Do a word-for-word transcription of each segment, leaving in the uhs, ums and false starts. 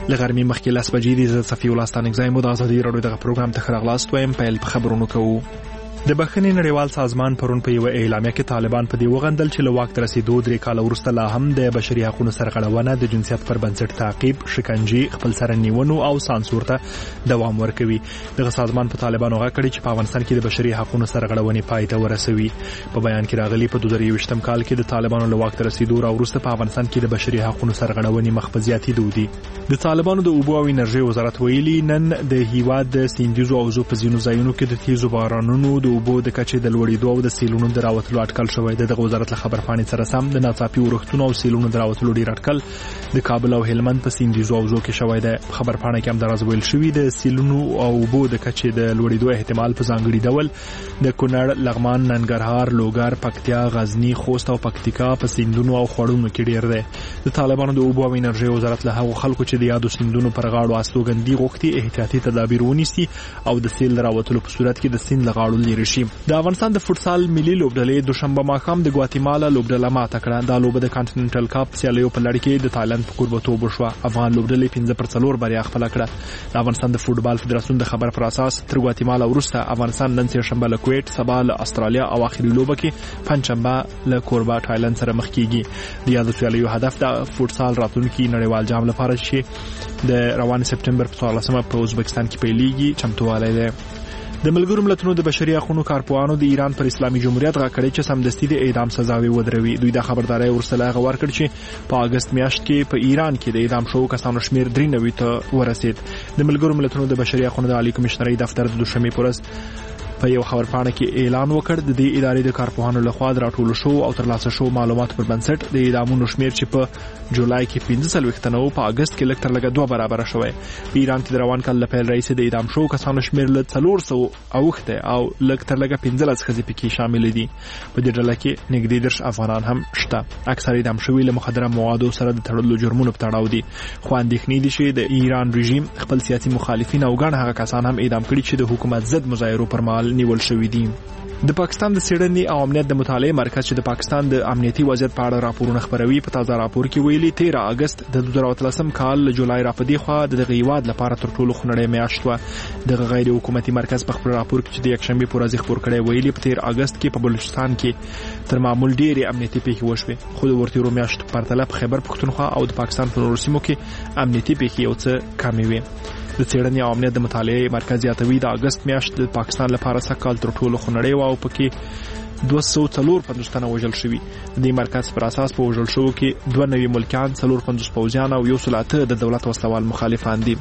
لغرمې مخکې لس بجې دي. زه صفي الله ستانکزی مو د ازادي راډیو دغه پروګرام ته ښه راغلاست وایم. پیل په خبرونو کوو. د بخښنې نړیوال سازمان پرون په یو اعلامیه کې طالبان په دې وغندل چې له واک ته رسیدو درې کاله وروسته لا هم د بشري حقوقو سرغړونه، د جنسیت پر بنسټ تعقیب، شکنجې، خپل سره نیونو او سانسور ته دوام ورکوي. دغه سازمان په طالبانو غږ کړی چې په افغانستان کې د بشري حقوقو سرغړونې پای ته ورسوي. په بیان کې راغلي په دوه زره یوویشتم کال کې د طالبانو له واک ته رسیدو وروسته په افغانستان کې د بشري حقوقو سرغړونې مخ په زیاتېدو دي. د طالبانو د اوبو او انرژي وزارت ویلي نن د هیواد د سیندیزو او زو په ځینو ځایونو کې د تیزو بارانونو د اوبو د کچې د لوړېدو او د سیلونو د راوتلو اټکل شوی دی. دغه وزارت له خبر پاڼې سره سم د ناڅاپي اورښتونو او سیلونو د راوتلو ډیر اټکل د کابل او هلمند په سیندیزو او زو کې شوی دی. خبر پاڼه کې هم دراز ویل شوی د سیلونو او اوبو د کچې د لوړېدو احتمال په ځانګړي ډول د کونړ، لغمان، ننګرهار، لوګر، پکتیا، غزنی، خوست او پکتیکا په سیندونو او خړونو کې ډیر دی. د طالبانو د اوبو او انرژي وزارت له هغو خلکو چې د یادو سیندونو پر غاړو استوګندي غوښتي احتیاطي تدابیر ونیسي او د سیل راوتلو په صورت کې د سیند له غاړو لرې شي. د افغانستان د فوټسال ملي لوبډلې دوشنبه ماښام د ګواتیمالا لوبډله ماته کړه. دا لوبه د کانټیننټل کاپ سیالیو په لړ کې د تایلند په کوربتوب وشوه. افغان لوبډلې پنځه پر څلور بریا خپله کړه. د افغانستان د فوټبال فدراسیون د خبر پر اساس تر ګواتیمالا وروسته افغانستان نن سهشنبه له کویټ، سبا له استرالیا او اخري لوبه کې پنځشنبه له کوربا تایلند سره مخ کیږي. د یادو سیالیو هدف د فوټسال راتلونکي نړیوال جام لپاره چې د روان سپټمبر په څوارلسمه په ازبکستان کې پیلېږي چمتووالی دی. د ملګرو ملتونو د بشري حقوقو کارپوهانو د ایران پر اسلامي جمهوریت غږ کړی چې سمدستي د اعدام سزاوي ودروي. دوی دا خبرداري ورسره هغه ورکړ چې په اگست میاشت کې په ایران کې د اعدام شوو کسانو شمیر درې نوي ته ورسید. د ملګرو ملتونو د بشري حقوقو د عالی کمشنرۍ دفتر د دوشنبه پر ورځ په یو خبر پاڼه کې اعلان وکړ د دې ادارې د کارپوهانو لخوا د راټولو شو او ترلاسه شو معلومات پر بنسټ د اعدامونو شمیر چې په جولای کې پنځه څلوېښت نه و په اگست کې لږ تر لږه دوه برابره شوی. په ایران کې د روان کال له پیل راهیسې د اعدام شو کسانو شمیر له څلور سوه اوښتی او لږ تر لږه پنځلس ښځې پکې شامل دي. په دې ډله کې نږدې دېرش افغانان هم شته. اکثر اعدام شوي له مخدره موادو سره د تړلو جرمونو په تړاو دي. خو اندېښنې دي چې د ایران رژیم خپل سیاسي مخالفین او ګڼ هغه کسان هم اعدام کړي چې د حکومت ضد مظاهرو پر مهال نیول شوي دي. د پاکستان د څېړنې او امنیت د مطالعې مرکز چې د پاکستان د امنیتي وضعیت په اړه راپورونه خپروي په تازه راپور کې ویلي تیره اگست د دوه زره اتلسم کال له جولای راپدې خوا د دغه هیواد لپاره تر ټولو خونړۍ میاشت وه. دغه غیر حکومتي مرکز په خپل راپور کې چې د یکشنبې په ورځ خپور کړی ویلي په تیر اگست کې په بلوچستان کې تر معمول ډېرې امنیتي پیښې وشوې، خو د ورتېرو میاشتو په پرتله په خیبر پښتونخوا او د پاکستان په نورو سیمو کې امنیتي پیښې یو څه کمې وې. د څېړنې او امنیت د مطالعې مرکز یادوي د اگست میاشت د پاکستان لپاره سږکال تر ټولو خونړۍ وه او پکې دوه سوه څلور پنځوس تنه وژل شوي. د دې مرکز پر اساس په وژل شوو کې دوه نوي ملکیان، څلور پنځوس پوځیان او یو سل اته د دولت وسلوال مخالفان دي.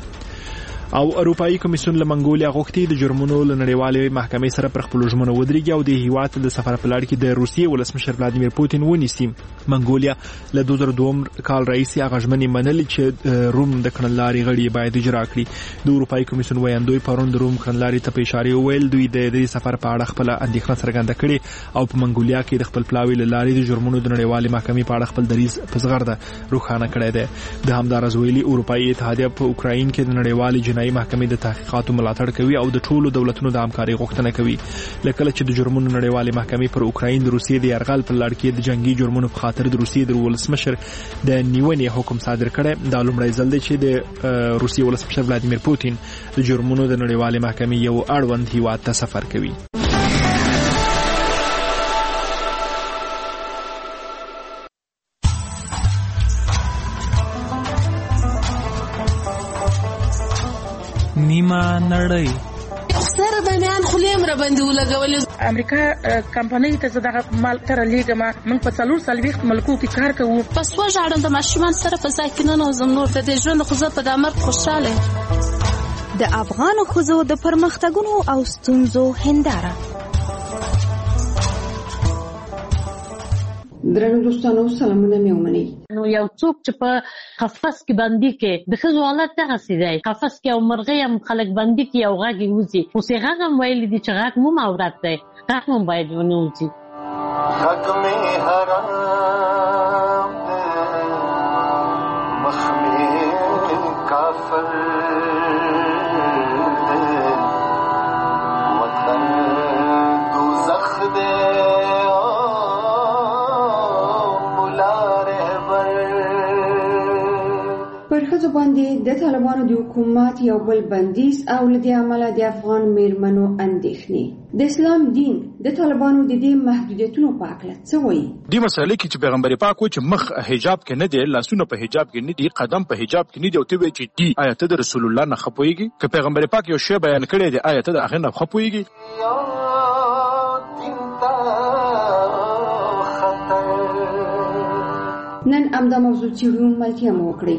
او اروپאי کمیسیون له منګولیا غوښتي د جرمونو له نړیوالې محکمې سره پر خپلو ژمنو ودرېږي او د هیواد د سفر په لړ کې د روسیې ولسمشر ولادیمیر پوتین ونیسي. منګولیا له دوه زره دوه کال راهیسې هغه ژمنې منلې چې روم د کړنلارې غړي باید اجرا کړي. د اروپאי کمیسیون ویاندوی پرون د روم کړنلارې ته په اشاره وویل دوی د دې سفر په اړه خپله اندېښنه څرګنده کړې او په منګولیا کې د خپل پلاوي له لارې د جرمونو د نړیوالې محکمې په اړه خپل دریځ په زغرده روښانه کړی دی. د همداراز ویلي اروپאי اتحادیه په اوکراین کې د نړیوالې جنایي محکمې د تحقیقاتو ملاتړ کوي او د ټولو دولتونو د همکارۍ غوښتنه کوي. لکه چې د جرمونو نړیوالې محکمې پر اوکراین د روسیې د یرغل په لړ کې د جنگي جرمونو په خاطر د روسیې د ولسمشر د نیونې حکم صادر کړی. دا لومړی ځل دی چې د روسیې ولسمشر ولادیمیر پوتین د جرمونو د نړیوالې محکمې یو اړوند هیواد ته سفر کوي. نیمه نړۍ سره د میان خلیم را باندې ولګولې. امریکا کمپنۍ ته زده مال تر لېګما موږ په څلور سلويخت ملکو کې کار کوو. پس وژاړم د ماشومان سره په ځای کې نه نوزم نور د دې ژوند خو زه په دامر خوشاله. د افغان ښځو د پرمختګونو او ستونزو هنداره. درنو دوستانو سلامونه مې ومنئ. نو یو څوک چې په قفس کې بندي کې د ښځو حالت دغسې دی. قفس کې او مرغۍ هم خلک بندي کې یو غږ یې وځي. اوس یې غږ هم ویلی دي چې غږ مو عورت دی، غږ هم باید ونه وځي. غږ مې حرام دی، مخ مې کافر دی، وطن دوزخ دی. ښځو باندې د طالبانو د حکومت یو بل بندیز او له دې امله د افغان میرمنو اندېښنې. د اسلام دین د طالبانو د دې محدودیتونو په اړه څه وایي؟ دې مسلې کې چې پیغمبر پاک وایي چې مخ حجاب کې نه دی، لاسونه په حجاب کې نه دي، قدم په حجاب کې نه دی، او ته وایي چې دی آیا ته د رسول الله نه خپويږي؟ که پیغمبر پاک یو شی بیان کړی دی آیا ته د هغه نه خپويږي؟ نن امدا موضوع چیرون ملتیا مو وکړي.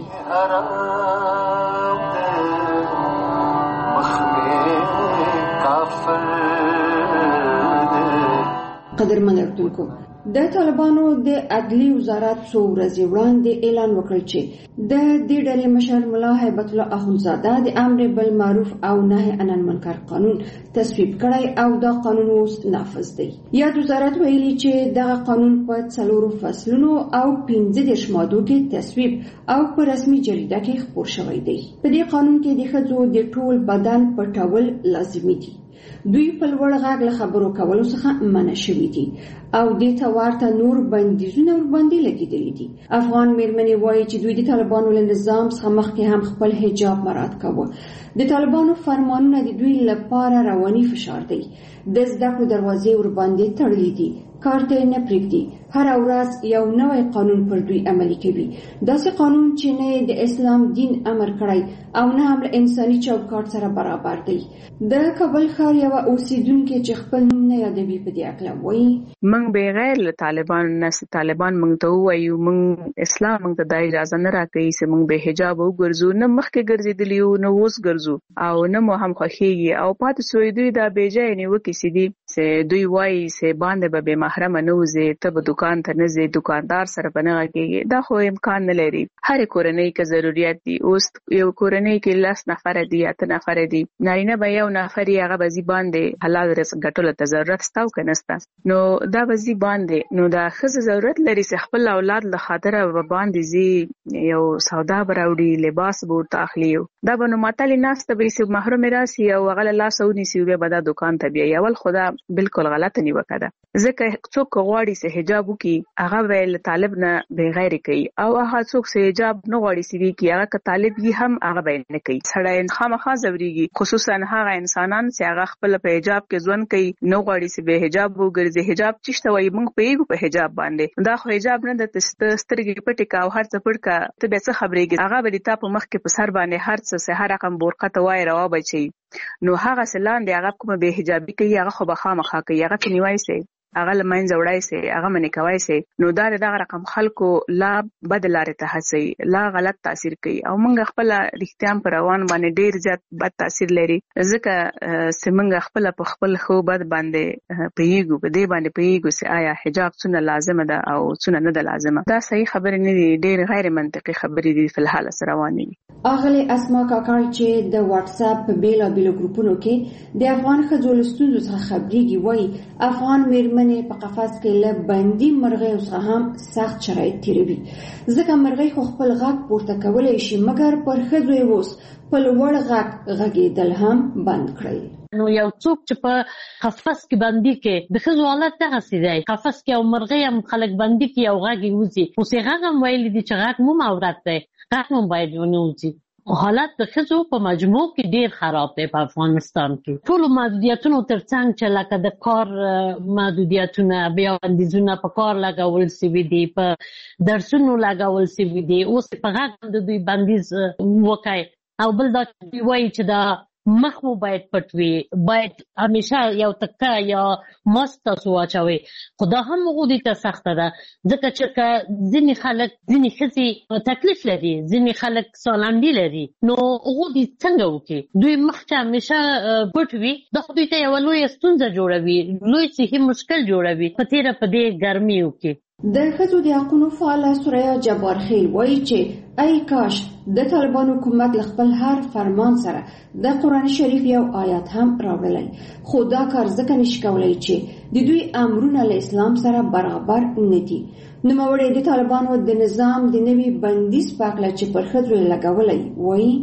قدرمن اردوونکو، د طالبانو د عدلی وزارت څو ورځې وړاندې اعلان وکړ چې د دې ډلې مشر ملا هیبت الله اخندزاده د امر بالمعروف او نهي عن المنکر قانون تصویب کړی او دا قانون اوس نافذ دی. یاد وزارت ویلي چې دغه قانون په څلورو فصلونو او پنځه دېرش مادو کې تصویب او په رسمي جریده کې خپور شوی دی. په دې قانون کې د ښځو د ټول بدن پټول لازمي دي. دوی په لوړ غږ له خبرو کولو څخه منع شوي دي او دې ته ورته نور بندیزونه ورباندې لګېدلي دي. افغان میرمنې وایي چې دوی د طالبانو له نظام څخه مخکې هم خپل حجاب مراعات کاوه. د طالبانو فرمانونه د دوی لپاره رواني فشار دی. د زده کړو دروازې ورباندې تړلې دي، کار ته نه پرېږدي. هر ورځ یو نوی قانون پر دوی عملي کوي. داسې قانون چې نه د اسلام دین امر کړی او نه هم له انساني چوکاټ سره برابر دی. د کابل ښار یوه اوسیدونکې چې خپل نوم نه یادوي په دې اړه وایي: موږ بغیر له طالبان نه طالبان موږ ته ووایو موږ اسلام موږ ته د اجازه نه راکوي چې موږ به حجاب وګرځو، نه مخکې ګرځېدلي یو نه اوس ګرځو او نه مو هم خوښېږي او پاتې سوی دوی دا بېځایه نیوکې چې دي چې دوی وایي چې باندې به بې محرمه نه وځې، ته به دکان ته نه ځې، دکاندار سره به نه غږېږې. دا خو امکان نه لري. هرې کورنۍ کې ضرورت دي. اوس یو کورنۍ کې لس نفره دي یا اته نفره دي، نارینه به یو نفر یې هغه به ځي باندې حلال رزق ګټلو ته ضرورت شته او که نه شته، نو دا به ځي باندې. نو دا ښځه ضرورت لري چې خپل اولاد له خاطره به باندې ځي، یو سودا به راوړي، لباس به ورته اخلي. دا به نو ماتلې ناسته به چې محرومې راسي او هغه له لاسه ونیسي او بیا به دا دکان ته بیایي. اول خو دا بالکل غلطه نیوکه ده، ځکه څوک غواړي چې حجاب وکړي هغه به له طالب نه بغیر کوي او هغه څوک چې حجاب نه غواړي چې وکړي هغه که طالب یې هم هغه به نه کوي. سړی خامخا ځورېږي، خصوصا هغه انسانان چې هغه خپل په حجاب کې ژوند کوي، نه غواړي چې به حجاب وګرځي. حجاب څه ته وایي؟ موږ پوهېږو په حجاب باندې. دا خو حجاب نه ده چې سترګې پټې کړه او هر څه پټ کړه، ته بیا څه خبرېږي؟ هغه به د تا په مخ کې په سر باندې هر څه چې هر رقم برقه ته وایي روا به چي، نو هغه چې لاندې هغه کومه بې حجابي کوي هغه خو به خامخا کوي، هغه ته نیوی سي، هغه له منځه وړی سي، هغه منې کوی سي. نو دا د دغه رقم خلکو لا بد لارې ته هڅوي، لا غلط تاثیر کوي او موږ خپله رښتیا هم په روان باندې ډېر زیات بد تاثیر لري، ځکه چې موږ خپله په خپل ښو بد باندې پوهېږو، په دې باندې پوهېږو چې آیا حجاب څونه لازمه ده او څونه نه ده لازمه. دا صحیح خبرې نه دي، ډېر غیر منطقي خبرې دي فی الحال سره روانې دي. اغلې اسما کاکړ چې د واتس اپ په بیلابیلو ګروپونو کې د افغان ښځو له ستونزو څخه خبرېږي وایي افغان میرمنې په قفس کې له بندي مرغیو څخه هم سخت شرایط تېروي، ځکه مرغۍ خو خپل غږ پورته کولی شي مګر پر ښځو یې اوس په لوړ غږ غږېدل هم بند کړئ. نو یو څوک چې په قفس کې بندي کې د ښځو حالت دغسې دی، قفس کې یو مرغۍ هم خلک بندي کې یو غږ یې وځي، اوس یې غږ هم ویلي دي چې غږ مو عورت دی، غږ هم باید ونه وځي. حالت د ښځو په مجموع کې ډیر خراب دی په افغانستان کې. ټولو محدودیتونو ترڅنګ چې لکه د کار محدودیتونه، بیا بندیزونه په کار لګول سوي دي، په درسونو لګول سوي دي، اوس په غږ د دوی بندیز وکړي. او بل دا چې وایي چې دا مخ مو باید پټ وي، باید همیشه یو تکه یا ماسک تاسو واچوئ، خو دا هم هغوی دوی ته سخته ده، ځکه چې که ځینې خلک ځینې ښځې تکلیف لري، ځینې خلک سالنډي لري، نو هغوی دوی څنګه وکړي؟ دوی مخ چې همیشه پټ وي دا خو دوی ته یوه لویه ستونزه جوړوي، لوی صحي مشکل جوړوي په تېره په دې ګرمیو کې. د ښځو د حقونو فعاله سوریا جبار خیل وایي چې ای کاش د طالبان حکومت له خپل هر فرمان سره د قرآن شریف یو آیات هم راوړلی، خو دا کار ځکه نشي کولی چې د دوی امرونه له اسلام سره برابر نه دي. نوموړی د طالبانو د نظام د نوي بندیز په هکله چې پر ښځو یې لګولی وایي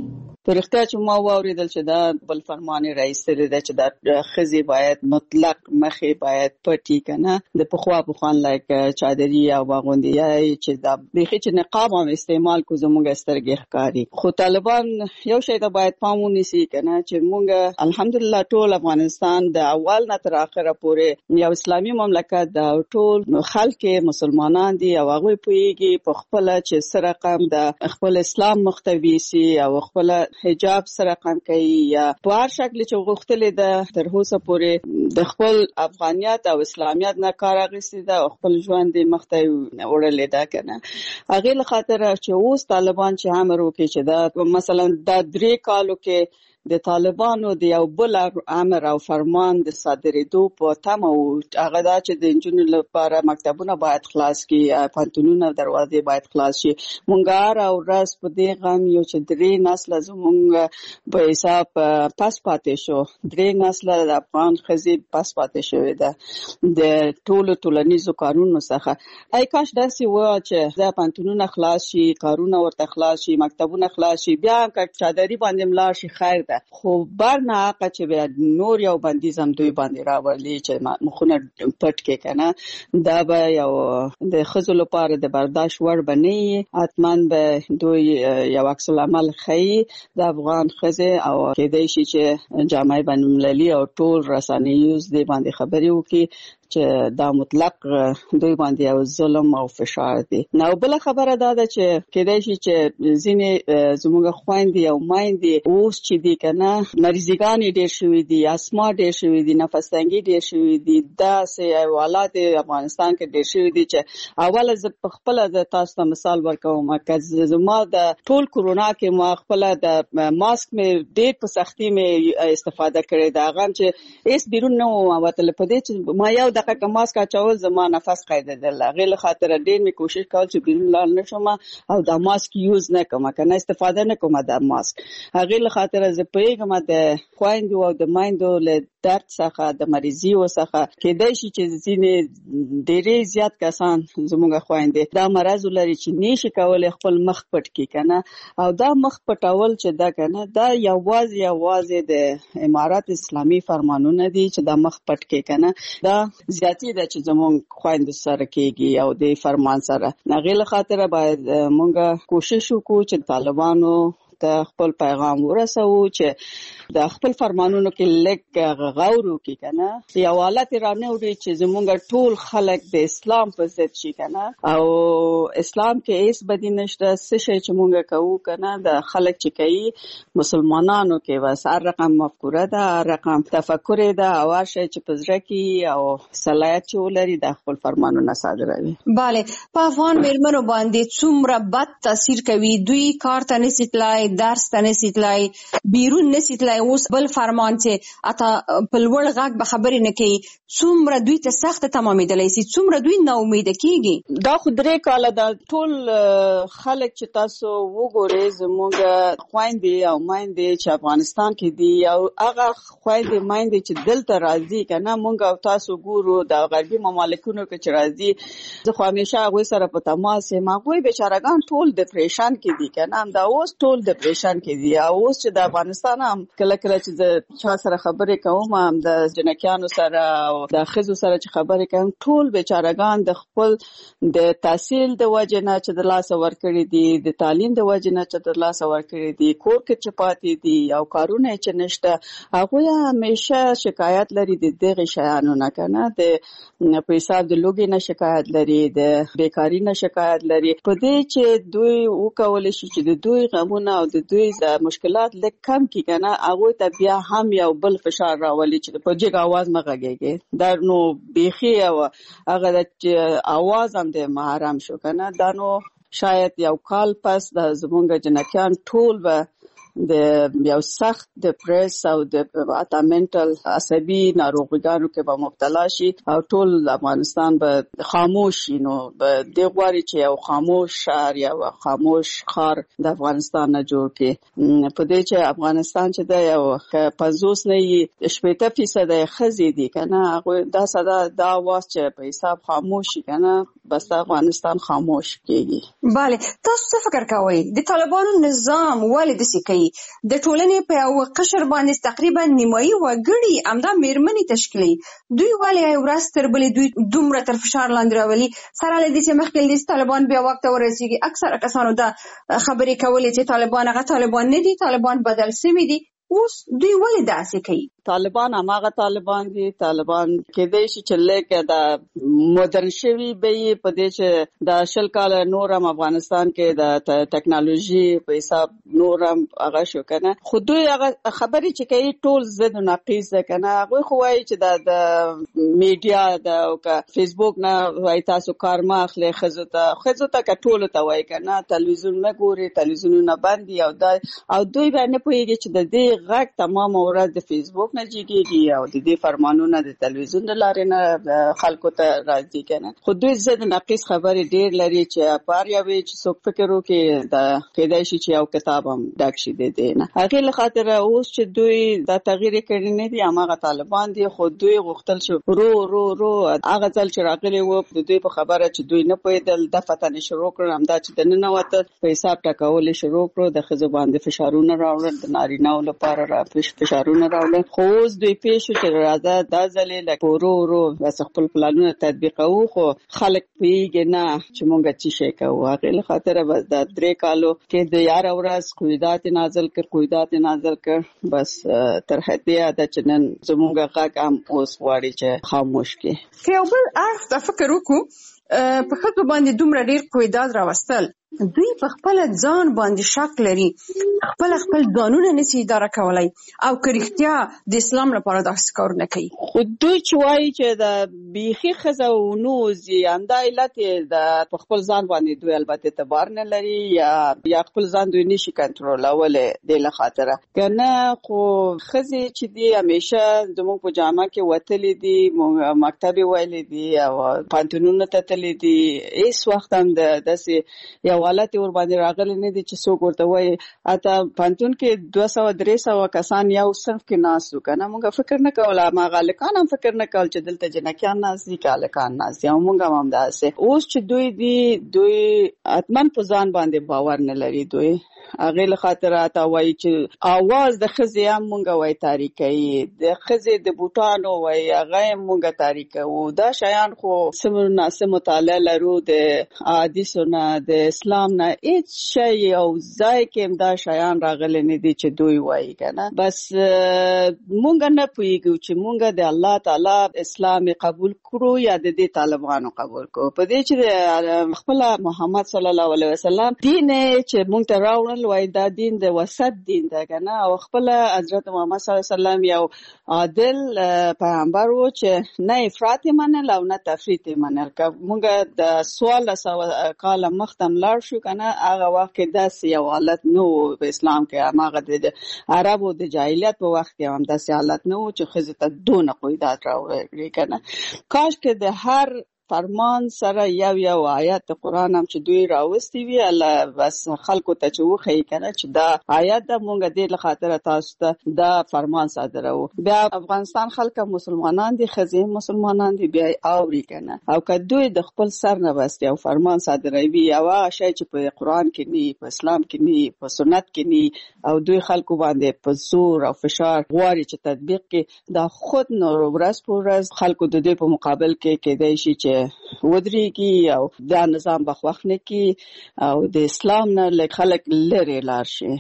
په رښتیا چې ما واوریدل چې دا بل فرمان رئیس دی چې دا خزي باید مطلق مخې باید پټي کنه د پخوا پخوان لایک چادري او باغوندي چې دا بيخي چې نقاب هم استعمال کو زموږ سترګې ښکاری. خو طالبان یو شی ته باید پام ونیسي کنه چې موږ الحمدلله ټول افغانستان د اول نه تر اخره پورې یو اسلامي مملکت دا ټول خلک مسلمانان دي او هغه پويږي په خپل چې سره رقم د خپل اسلام مختوي سي او خپل حجاب سره رقم کوي یا په هر شکل چې غوښتل ده تر اوسه پورې د خپل افغانیت او اسلامیت نه کار اخیستی ده او خپل ژوند مخته وړلې ده کنه. هغه له خاطر چې اوس طالبان چې امر وکړي چې دا مثلا د درې کالو کې د طالبانو د یو بل امر او فرمان د صادرېدو په تمه او هغه دا چې د انجونو لپاره مکتبونه باید خلاص کی پانتونونه دروازې باید خلاص شي. مونږ هر ورځ په دې غم یو چې درې نسل زمونږ په حساب پاس پاتې شو درې نسل د افغان خزي پاس پاتې شوې ده د ټولو ټولنیزو کارونو څخه. ای کاش داسې و چې د پانتونونه خلاص شي کارونه ورته خلاص شي مکتبونه خلاص شي بیا که چادري باندې ملار شي خیر خو بر نه حق چې بیا نور یو بندیز هم دوی باندې راوړلی چې مخونه پټ کې کنه دا به یو د ښځو لپاره د برداشت وړ به نه وي. حتما به دوی یو عکس العمل ښیي د افغان ښځې او کېدای شي چې جامعه بین المللي او ټول رسنیوز دې باندې خبرې وکړي چې دا مطلق دوی باندې یو ظلم او فشار دی. نو بل خبره دا ده چې کېدای شي چې ځینې زموږ خويندې او مایندې اوس چې دي کنه مریضګان ډېر شوي دي اسما ډېر شوي دي نفس تنګي ډېر شوي دي دا سه حالات افغانستان کې ډېر شوي دي چې اول ز خپل د تاسو ته مثال ورکوم چې زما د ټول کورونا کې ما خپل د ماسک مې ډېر په سختي مې استفاده کړې دا غم چې اس بیرون نو وتل په دې چې ما یو دغه ماسک اچول زما نفس قیدل غیر خاطر ډېر مې کوشش کول چې بیرون لاړ نشم او دا ماسک یوز نه کوم کنه استفاده نه کوم دا ماسک غیر خاطر ز پیغام د خويندو او د مایندو له درد څخه د مریضي وسخه کېدای شي چې ځینې ډېرې زیات کسان زموږ خويندې دا مرز لري چې نشي کولای خپل مخ پټ کی کنه او دا مخ پټول چې دا کنه دا یوازې یوازې د امارات اسلامي فرمانونه دي چې دا مخ پټ کی کنه دا زیاتی ده چې زموږ خويندو سره کېږي او د فرمان سره نغیل خاطر باید مونږه کوشش وکړو چې طالبانو ته خپل پیغام ورسو چې د خپل فرمانونو کې لږ غور وکړي کنه یو حالت رانه وړي چې زموږ ټول خلک د اسلام په ضد شي کنه او اسلام کې هیڅ بدی نشته څه شي چې مونږ کوو کنه د خلک چې کوي مسلمانانو کې وس هر رقم مفکوره ده هر رقم تفکر ده او هر شي چې پزړه کې او صلاحیت چې ولري د خپل فرمانونو صادروي. bale په افغان میرمنو باندې څومره بد تاثیر کوي دوی کار ته نشي تلای درس ته نشي تلای بیرون نشي تلای اوس بل فرمان چې اته په لوړ غږ به خبرې نه کوي څومره دوی ته سخت تمامېدلی سي څومره دوی نا امید کیږي. دا خو درې کاله دا ټول خلک چې تاسو وګورئ زموږ خويندې او مایندې چې افغانستان کې دي او هغه خويندې مایندې چې دلته راځي کنه مونږ او تاسو ګورو د غربي مملکتونو کې چې راځي زه خو همیشه هغه سره په تماس یم هغه بیچارهګان ټول ډیپریشن کې دي کنه دا اوس ټول ډیپریشن کې دي او اوس چې د افغانستان هم کله کله چې د چا سره خبرې کوم هم د جنکیانو سره او د خزو سره چې خبرې کوم ټول بیچارهګان د خپل د تحصیل د وجه نه چې د لاس ورکړي دي د تعلیم د وجه نه چې د لاس ورکړي دي کور کې چپاتې دي او کارونه چې نشته هغه همیشه شکایت لري د دغه شیانو نه کنه د په حساب د لوګي نه شکایت لري د بیکاری نه شکایت لري په دې چې دوی وکول شي چې د دوی غمونه او د دوی د مشکلات لږ کم کی کنه هغه ته بیا هم یو بل فشار راولي چې په جګ आवाज مغږیږي دا نو بيخي او هغه د आवाज هم د محرم شو کنه دا نو شاید یو کال پس د زمونږ جنکیان ټول به د یو سخت د پریس او د اتا منټل عصبي ناروغیانو کې به مبتلا شي او ټول افغانستان به خاموش شي نو به د غواړي چې یو خاموش شهر یا خاموش خار د افغانستان نه جوړ کړي په دې چې افغانستان چې د یو پنځوس نه شپږ فیصد خزي دي کنه هغه دا صدا دا واس چې په حساب خاموش شي کنه بس افغانستان خاموش کیږي. bale تاسو څه فکر کوئ د طالبانو نظام ولې د سکی کوي. د ټولنې په یو قشر باندې تقریبا نیمایي وګړي همدا میرمنې تشکیلوي. دوی ولې یو ورځ تر بلې دوی دومره تر فشار لاندې راولي؟ سره له دې چې مخکې له دې طالبان بیا واک ته ورسېږي، اکثره کسانو دا خبرې کولې چې طالبان هغه طالبان نه دي، طالبان بدل شوي دي. اوس دوی ولې داسې کوي؟ طالبان هماغه طالبان دي. طالبان کېدای شي چې لکه د مدرن شوي به یې په دې چې د شل کاله نور هم افغانستان کې د ټکنالوژي په حساب نور هم هغه شو که نه، خو دوی هغه خبرې چې کوي ټول ضد و نقیض ده که نه. هغوی خو وایي چې د د میډیا د فیسبوک نه وایي تاسو کار مه اخلئ، ښځو ته ښځو ته که ټولو ته وایي که نه تلویزیون مه ګورئ، تلویزیونونه بند دي. او دا او دوی به نه پوهېږي چې د دې غږ تمام ورځ د فیسبوک نه جګېږي او د دې فرمانونه د تلویزیون د لارې نه خلکو ته راځي که نه. خو دوی ضد نقیض خبرې ډېر لري چې په هر یو چې څوک فکر وکړي د کېدای شي چې یو کتاب هم ډک شي د دې نه. هغې له خاطره اوس چې دوی دا تغییر یې کړی نه دي، هماغه طالبان دي، خو دوی غوښتل چې رو رو رو هغه ځل چې راغلي وو د دوی په خبره چې دوی نه پوهېدل د فتنې شروع کړل، همدا چې د ننوتل په حساب ټکول یې شروع کړو، د ښځو باندې فشارونه راوړل، د نارینه‌و لپاره را فشارونه راوړل. خو اوس دوی پېښ شو چې راځه دا ځلې لکه ورو ورو بس خپل پلانونه تطبیقوو، خو خلک پوهېږي نه چې مونږ څه شی کوو. هغې له خاطره بس دا درې کالو کې د یاره ورځ قیودات یې نازل کړ قیودات یې نازل کړ بس تر حدې ده چې نن زمونږ غږ هم اوس غواړي چې خاموش کړي. که یو بل اړخ ته فکر وکړو، په ښځو باندې دومره ډېر قیودات راوستل، دوی په خپل ځان باندې شک لري، خپل خپل ځانونه نشي اداره کولای، او که رښتیا د اسلام لپاره داسې کارونه کوي. خو دوی چې وایي چې د بیخي ښځه ونوځي، همدا علت یې د په خپل ځان باندې دوی البته اعتبار نه لري یا یا خپل ځان دوی نشي کنټرولولی دې له خاطره که نه. خو ښځې چې دي همیشه زموږ په جامه کې وتلي دي، مکتب یې ویلي دي او پوهنتونونو ته تللي دي، هېڅ وخت هم داسې یو حالت ور باندې راغلی نه دي چې څوک ورته وایي اته پوهنتون کې دوه سوه درې سوه کسان یو صنف کې ناست وو که نه. موږ فکر نه کول، هماغه هلکان هم فکر نه کول چې دلته جنکیان ناست دي که هلکان ناست دي، او موږ هم همداسې. اوس چې دوی دي دوی حتما په ځان باندې باور نه لري. دوی هغې له خاطره تا وایي چې اواز د ښځې هم مونږ وایي تاریکوي، د ښځې د بوټانو وایي هغه هم مونږ تاریکوو. دا شیان خو څه ناسه مطالعه لرو د حدیثو نه د اسلام نه، هېڅ شی او ځای کې هم دا شیان راغلی نه دي چې دوی وایي که نه. بس مونږ نه پوهېږو چې مونږ د الله تعالی اسلام قبول کړو یا د دې طالبانو قبول کړو. په دې چې خپله محمد صلی الله علیه وسلم دین چې مونږ ته راوړل وای دا دین د وسط دین ده که نه، او خپل حضرت محمد صلی الله علیه وسلم یو عادل پیغمبر و چې نه افراط یې منل او نه تفریط یې منل. که مونږ د څوارلس سوه کاله مخته هم لاړ شو که نه، هغه وخت کې داسې یو حالت نه و په اسلام کې، هماغه د عربو د جاهلیت په وخت کې هم داسې حالت نه و چې ښځې ته دونه قیودات راوړي که نه. کاش که د هر فرمان سره یو یو آیات د قرآن هم چې دوی راوستی وي، الله بس خلکو ته چې وښیي که نه چې دا آیات ده، مونږ دې له خاطره تاسو ته دا فرمان صادروو. بیا افغانستان خلک مسلمانان دي، ښځې مسلمانان دي، بیا اوري که نه. او که دوی د خپل سر نه بس یو فرمان صادروي، یو هغه شی چې په قرآن کې نه، په اسلام کې نه، په سنت کې نه، او دوی خلکو باندې په زور او فشار غواړي چې تطبیق کړي، دا خود نو ورځ په ورځ خلکو د دوی په مقابل کې کېدای شي چې ودرېږي او دا نظام به خوښ نه کړي او د اسلام نه لږ خلک لرې لاړ شي.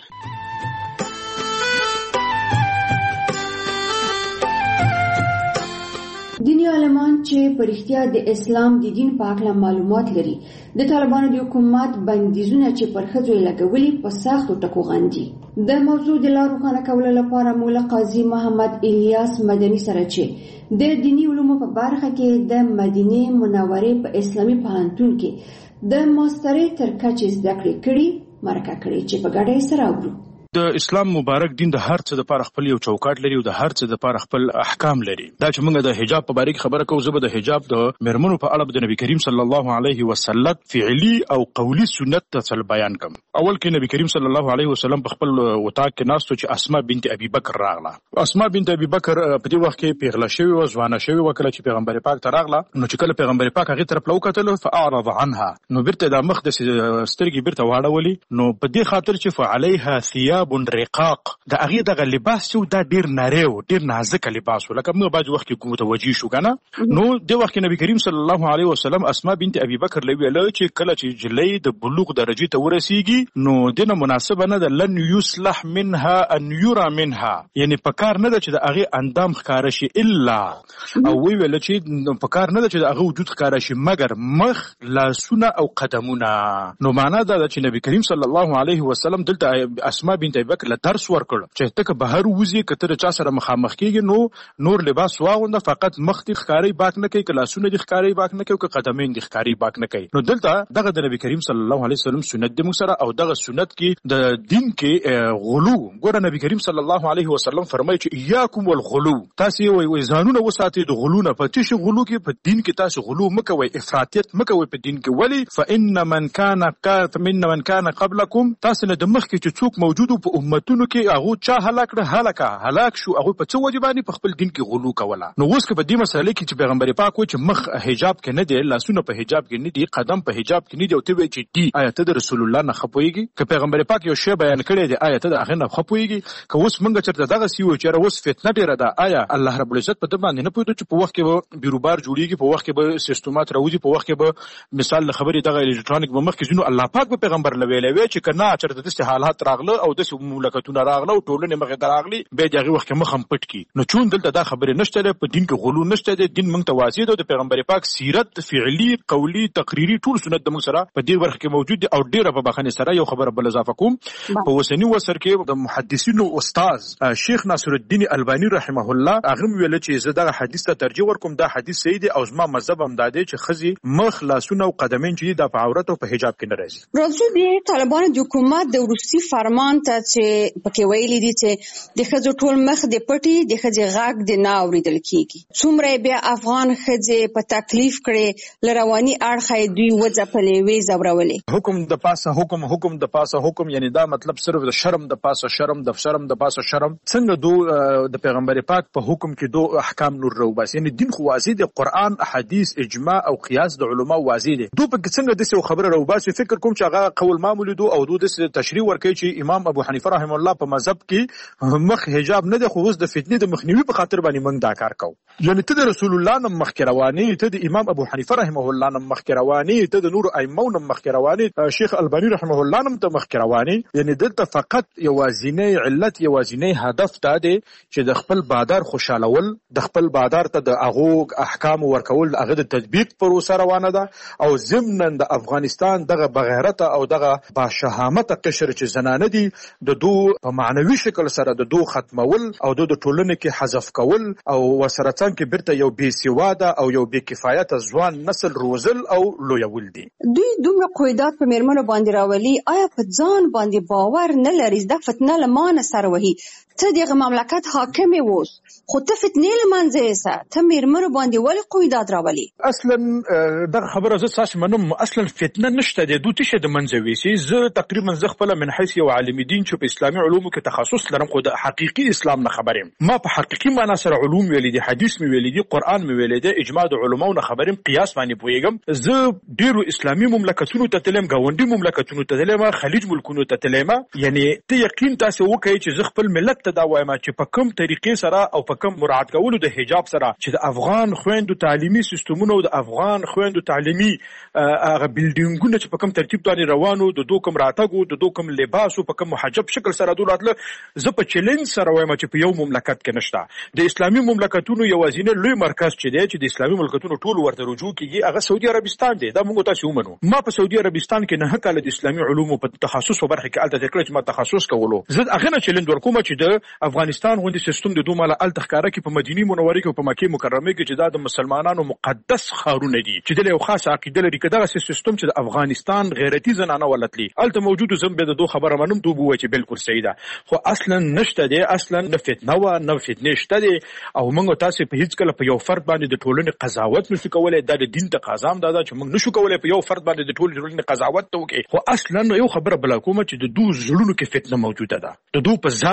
دیني عالمان چې په رښتیا د اسلام د دین په اړه معلومات لري، د طالبانو د حکومت بندیزونه چې پر ښځو یې لګولي په سختو ټکو غندي. د موضوع د لا روښانه کولو لپاره مو له قاضي محمد الیاس مدني سره چې د دیني علومو په برخه کې د مدینې منورې په اسلامي پوهنتون کې د ماسترۍ تر کچې زده کړې کړي مرکه کړې چې په ګډه یې سره اورو. د اسلام مبارک دین د هر څه لپاره خپل یو چوکاټ لري او د هر څه لپاره خپل احکام لري. دا چې موږ د حجاب په باره کې خبره کوو، زه به د حجاب د میرمنو په اړه د نبی کریم صلی الله علیه وسلم فعلی او قولی سنت ته بیان کوم. اول کې نبی کریم صلی الله علیه وسلم په خپل وطاق کې ناستو چې اسماء بنت ابي بکر راغله. اسماء بنت ابي بکر په دې وخت کې پیغله شوی او ځوانه شوی وکړه چې پیغمبر پاک ته راغله. نو چې کله پیغمبر پاک هغه طرف لوکتل فاعرض عنها، نو بیرته د مخ د سترګې بیرته واړولې. نو په دې خاطر چې فعليها ثياب ثياب رقاق د هغه دغه لباس چې دا ډیر نری و ډیر نازک لباس و لکه موږ بعض وخت کې متوجي شو کنه نو د وخت نبی کریم صلی الله علیه وسلم اسماء بنت ابي بکر لوي له چې کله چې جلې د بلوغ درجه ته ورسیږي نو دنه مناسبه نه ده لن يصلح منها ان يرى منها یعنی پکار نه ده چې د هغه اندام ښکار شي الا او وی ویل چې پکار نه ده چې د هغه وجود ښکار شي مگر مخ لاسونه او قدمونه نو معنا دا چې نبی کریم صلی الله علیه وسلم دلته اسماء بنت ابي بکر له درس ورکړ چې ته که بهر وځي کته چا سره مخامخ کیږي نو نور لباس واغونده فقط مخ دي ښکاری باک نه کوي کلاسونه دي ښکاری باک نه کوي او قدمین دي ښکاری باک نه کوي نو دلته دغه د نبی کریم صلی الله علیه وسلم سنت د موږ سره او دغه سنت کې د دین کې غلو ګوره نبی کریم صلی الله علیه وسلم فرمایي چې اياکم والغلو تاسو وي ځانونه وساتئ د غلو نه پاتې شي غلو کې په دین کې تاسو غلو مکوئ افراطیت مکوئ په دین کې ولی فان من كان من من كان قبلكم تاسو نه د مخ کې چې څوک موجود په امتونو کې هغه چا هلاک نه هلاکه هلاک شو هغه په څه وجبانی په خپل دین کې غلو کوله نو اوس که په دې مسله کې چې پیغمبر پاک و چې مخ حجاب کې نه دی لاسونه په حجاب کې نه دي قدم په حجاب کې نه دی او ته وی چې دی آیت د رسول الله نه خپويږي که پیغمبر پاک یو شی بیان کړی دی آیت د هغه نه خپويږي که اوس موږ چرته دغه سی و چې اوس فتنه ډیره ده آیا الله رب العزت په دې باندې نه پوهیږي چې په وخت کې به بیروبار جوړیږي په وخت کې به سیستمات راوځي په وخت کې به مثال خبرې دغه الکترونیک به مخ کې جنو الله پاک به پیغمبر لوي چې کنا چرته د حالات راغله او د مملکتونو راغله او ټولنه مخه دراغلي به دغه وخت کې مخم پټ کی نو چون دلته دا خبره نشته په دین کې غلو نشته د دین موږ ته واضح ده د پیغمبر پاک سیرت فعلی قولی تقریری ټول سنت د موږ سره په دې ورخ کې موجود دي او ډیره په بخنه سره یو خبره بل اضافه کوم په وسنی وسر کې د محدثینو استاد شیخ ناصر الدین البانی رحمه الله هغه ویل چې زه دغه حدیث ته ترجیح ورکوم دا حدیث صحیح دی او زما مذهب هم دا دی چې خزي مخ لاسونه او قدمین چې د عورت او په حجاب کې نه راځي راځو د طالبانو د حکومت د روسي فرمان ته چې پکې ویلي دي چې د خځو ټول مخ د پټي د خځې غاګ د نه اوریدل کیږي څومره بیا افغان خځې په تکلیف کړي لرواني اړخې دوی وځپلې وی زورولې حکم د پاسه حکم حکم د پاسه حکم یعنی دا مطلب صرف د شرم د پاسه شرم د شرم د پاسه شرم څنګه دو د پیغمبر پاک په حکم کې دو احکام نور رو بس یعنی دین خو واضح دی قران احادیث اجماع او قیاس د علما واضح دي دو په څنګه د څه خبره رو بس فکر کوم چې هغه قول معمول دو او دو د تشریح ورکړي چې امام ابو حنیفه رحم الله په مذهب کې مخ حجاب نه د خو د فتنې د مخنیوي په خاطر باندې موږ دا کار کوو یعنی ته د رسول الله نم مخ کې رواني ته د امام ابو حنیفه رحمه الله نم مخ کې رواني ته د نور ائمه نم مخ کې رواني شیخ البانی رحمه الله نم ته مخ کې رواني یعنی دلته فقط یوازینی علت یوازینی هدف دا دی چې د خپل بادار خوشالول د خپل بادار ته د هغه احکام ورکول هغه د تطبیق پروسه روانه ده او ضمن د افغانستان دغه بغیرت او دغه باشهامت قشر چې زنانه دي د دو په معنوي شکل سره د دو ختمول او د ټولنې کې حذف کول او وسره څنګه بیرته یو بې سواده او یو بې کفایت ځوان نسل روزل او لویول دي دوی دومره قیودات په میرمنو باندې راولي آیا په ځان باندې باور نه لري دا فتنه لمانه سره وهي ته دغه مملکت حاکم ووس خو ته فتنې لمانځه سه ته میرمنو باندې ولې قیودات راولي اصلا دا خبره زه ساس منم اصلا فتنه نشته د دوی شه د منځوي سي زه تقریبا زه خپل من حيث یو عالم دین چې په اسلامي علومو کې تخصص لرم خو د حقيقي اسلام نه خبرم ما په حقيقي معنا سره علوم ویلې دي حدیث مې ویلې دي قران مې ویلې دي اجماع د علماو نه خبرم قیاس باندې پويګم زه ډیرو اسلامي مملکتونو ته تلم غونډي مملکتونو ته تلم خلیج ملکونو ته تلم یعنی ته یقین تاسو وکړئ چې زه خپل ملت ته دا وایم چې په کوم طریقې سره او په کوم مراعات کولو د حجاب سره چې د افغان خويندو تعلیمي سیستمونو او د افغان خويندو تعلیمي هغه بلډینګونه چې په کوم ترتیب باندې روانو د دوه کوم راتګو د دوه کوم لباس او په کوم محجب شکل سره دولتله زه په چیلنج سره وایم چې په یو مملکت کې نشته د اسلامي مملکتونو یوازینی لوی مرکز چې دی چې د اسلامي مملکتونو ټول ورته رجوع کیږي هغه سعودي عربستان دی دا موږ تاسو ومنو ما په سعودي عربستان کې نه کال د اسلامي علومو په تخصص په برخه کې الته ذکر چې ما تخصص کولو زه هغه نه چیلنج ورکوم چې د افغانستان غوندي سیستم د دوه مال ال تخکاره کې په مدینه منوره کې او په مکه مکرمه کې چې دا د مسلمانانو مقدس خارونه دي چې د یو خاص عقیده لري کدا سیستم چې د افغانستان غیرتی زنانه ولتلی الته موجود زم به د دوه خبره منم دوه بو چې بالکل صحیح ده خو اصلا نشته دی اصلا نه فتنه و نه فتنه شته دی او موږ تاسو په هیڅ کله په یو فرد باندې د ټولنې قضاوت نشو کولای د دین ته قضام دا چې موږ نشو کولای په یو فرد باندې د ټولنې قضاوت وکړو خو اصلا یو خبره بل کومه چې د دوه زړونو کې فتنه موجوده ده د دوه په ذات کې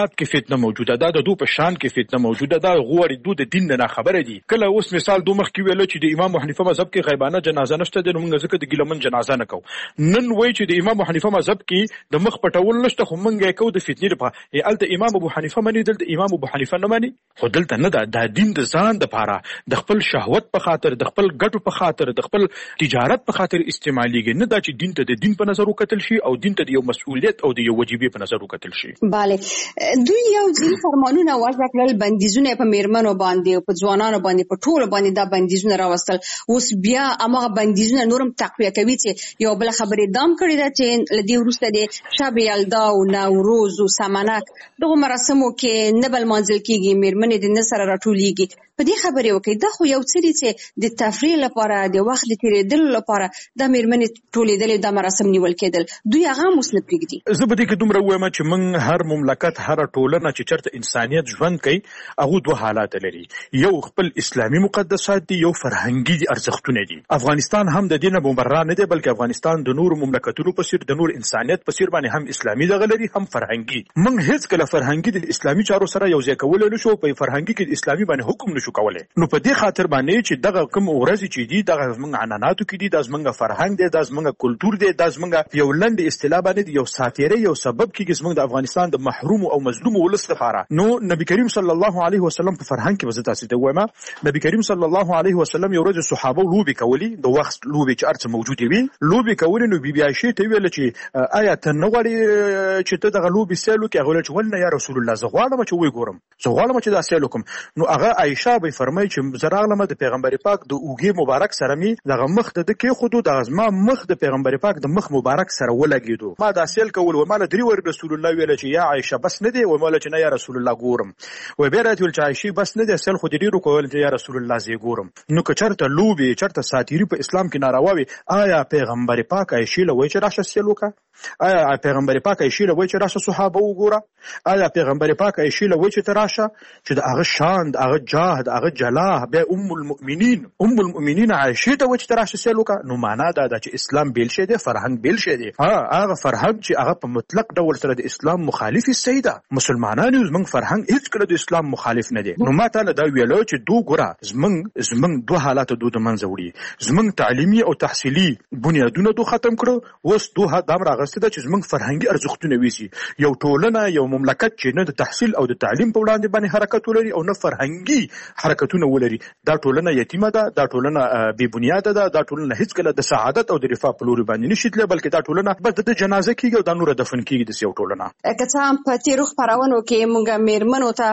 فتنه موجوده ده د دوی په شان کې فتنه موجوده ده غوړي دوی د دین نه خبره دي کله اوس مثال دوه مخ کې ویل چې د امام حنیفه مذهب کې غیبانه جنازه نشته د موږ ځکه د ګلمن جنازه نه کو نن وای چې د امام حنیفه مذهب کې د مخ پټول نشته خو موږ یې کو د فتنې لپاره الته امام ابو حنیفه منی دل د امام ابو حنیفه نه منی خو دلته نه ده د دین د ځان د پاره د خپل شهوت په خاطر د خپل ګټو په خاطر د خپل تجارت په خاطر استعماليږي نه دا چې دین ته د دین په نظر وکتل شي او دین ته د یو مسؤلیت او د یو وجیبه په نظر وکتل شي. bale دوی یو ځل فرمانونه وضع کړل بندیزونه په میرمنو باندې او په ځوانانو باندې په ټولو باندې دا بندیزونه راوستل اوس بیا هغه بندیزونه نورم تقویه کوي چې یو بل خبرې دام کړی دا چې لدی ورسته د شب یلدا او نوروز او سمنک دغه مراسمو کې نبل منزل کېږي میرمنې د نصر راټولېږي په دې خبرې وکړي دا خو یو څه دي چې د تفریح لپاره د وخت د تیرېدلو لپاره د میرمنې ټولېدل د مراسم نیول کېدل دوی هغه مسله پرېږدي. زه به دې کې دومره وایم چې موږ هر مملکت هر ټولنه چې چرته انسانیت ژوند کوي هغه دوه حالات لري یو خپل اسلامي مقدسات دي یو فرهنګي ارزښتونه دي. افغانستان هم د دینه بمبرا نه دی بلکې افغانستان د نور مملکتونو په څیر د نور انسانیت په څیر باندې هم اسلامي دغه لري هم فرهنګي. موږ هیڅ کله فرهنګي د اسلامي چارو سره یو ځای کولای نشو په فرهنګي کې د اسلامي باندې حکم نشو کولای. نو په دې خاطر باندې چې دغه کوم ورځ چې دي دغه زمونږ عنعناتو کې دي د زمونږ فرهنګ دی د زمونږ کلچر دی د زمونږ یو لنډ اصطلاح باندې یو ساتیره یو سبب کې زمونږ د افغانستان د محروم او مظلوم ولس لپاره. نو نبی کریم صلی الله علیه وسلم په فرهنګ کې وزت تاسو ته وایم نبی کریم صلی الله علیه وسلم یو ورځ صحابه لوبي کولی د وخت لوبي چې ارڅ موجود وي لوبي کولی نو بیبي عائشه ته ویل چې آیا ته نه غواړې چې ته دغه لوبي سیلو کې غوړل چې ولنه یا رسول الله زه غواړم چې وې ګورم زه غواړم چې دا سیلو کوم. نو هغه عائشه به فرمایي چې زراغلمه د پیغمبر پاک د اوګي مبارک سره می دغه مخ د کې خودو د ازما مخ د پیغمبر پاک د مخ مبارک سره ولګیدو ما دا سیل کول و مال درې ور رسول الله ویل چې یا عائشه بس نه دی و مال چې نه یا رسول الله ګورم و به راته ول چې عائشه بس نه دی سیل خو دې ډیرو کول چې یا رسول الله زی ګورم. نو که چرته لوبي چرته ساتيري په اسلام کې ناروا وي آیا پیغمبر پاک عائشه له وای چې راشه سیل وکا آیا پیغمبر پاک عائشه له وای چې راشه صحابه وګوره آیا پیغمبر پاک عائشه له وای چې تراشه چې د هغه شان د هغه جاه د هغه جلاه به ام المؤمنین ام المؤمنین عائشه ته وای چې تراشه سیل وکا. نو معنا دا ده چې اسلام بیل شه دی فرهنګ بیل شه دی ها هغه فرهنګ چې هغه په مطلق ډول سره د اسلام مخالف سیدا مسلمانانو زمنګ فرهنګ هیڅ کله د اسلام مخالف نه دی. نو ما ته دا ویلو چې دو ګره زمنګ زمنګ دوه حالات دوه د منځ وړي زمنګ تعلیمي او تحصیلي بنیادونه دوه ختم کړو اوس دوه دام راغسته چې زمنګ فرهنګي ارزښتونه ویسي یو ټولنه یو مملکت چې نه د تحصیل او د تعلیم په وړاندې باندې حرکت ولري او نه فرهنګي حرکتونه ولري دا ټولنه یتیمه ده دا ټولنه بې بنیاده ده دا ټولنه هیڅ کله د سعادت او د رفاه په لوري باندې نشي تللی بلکې دا ټولنه بس د جنازه کېږي او دا نور دفن کېږي د یو ټولنه. که څه هم په تیرو خپرونو کې موږ میرمنو ته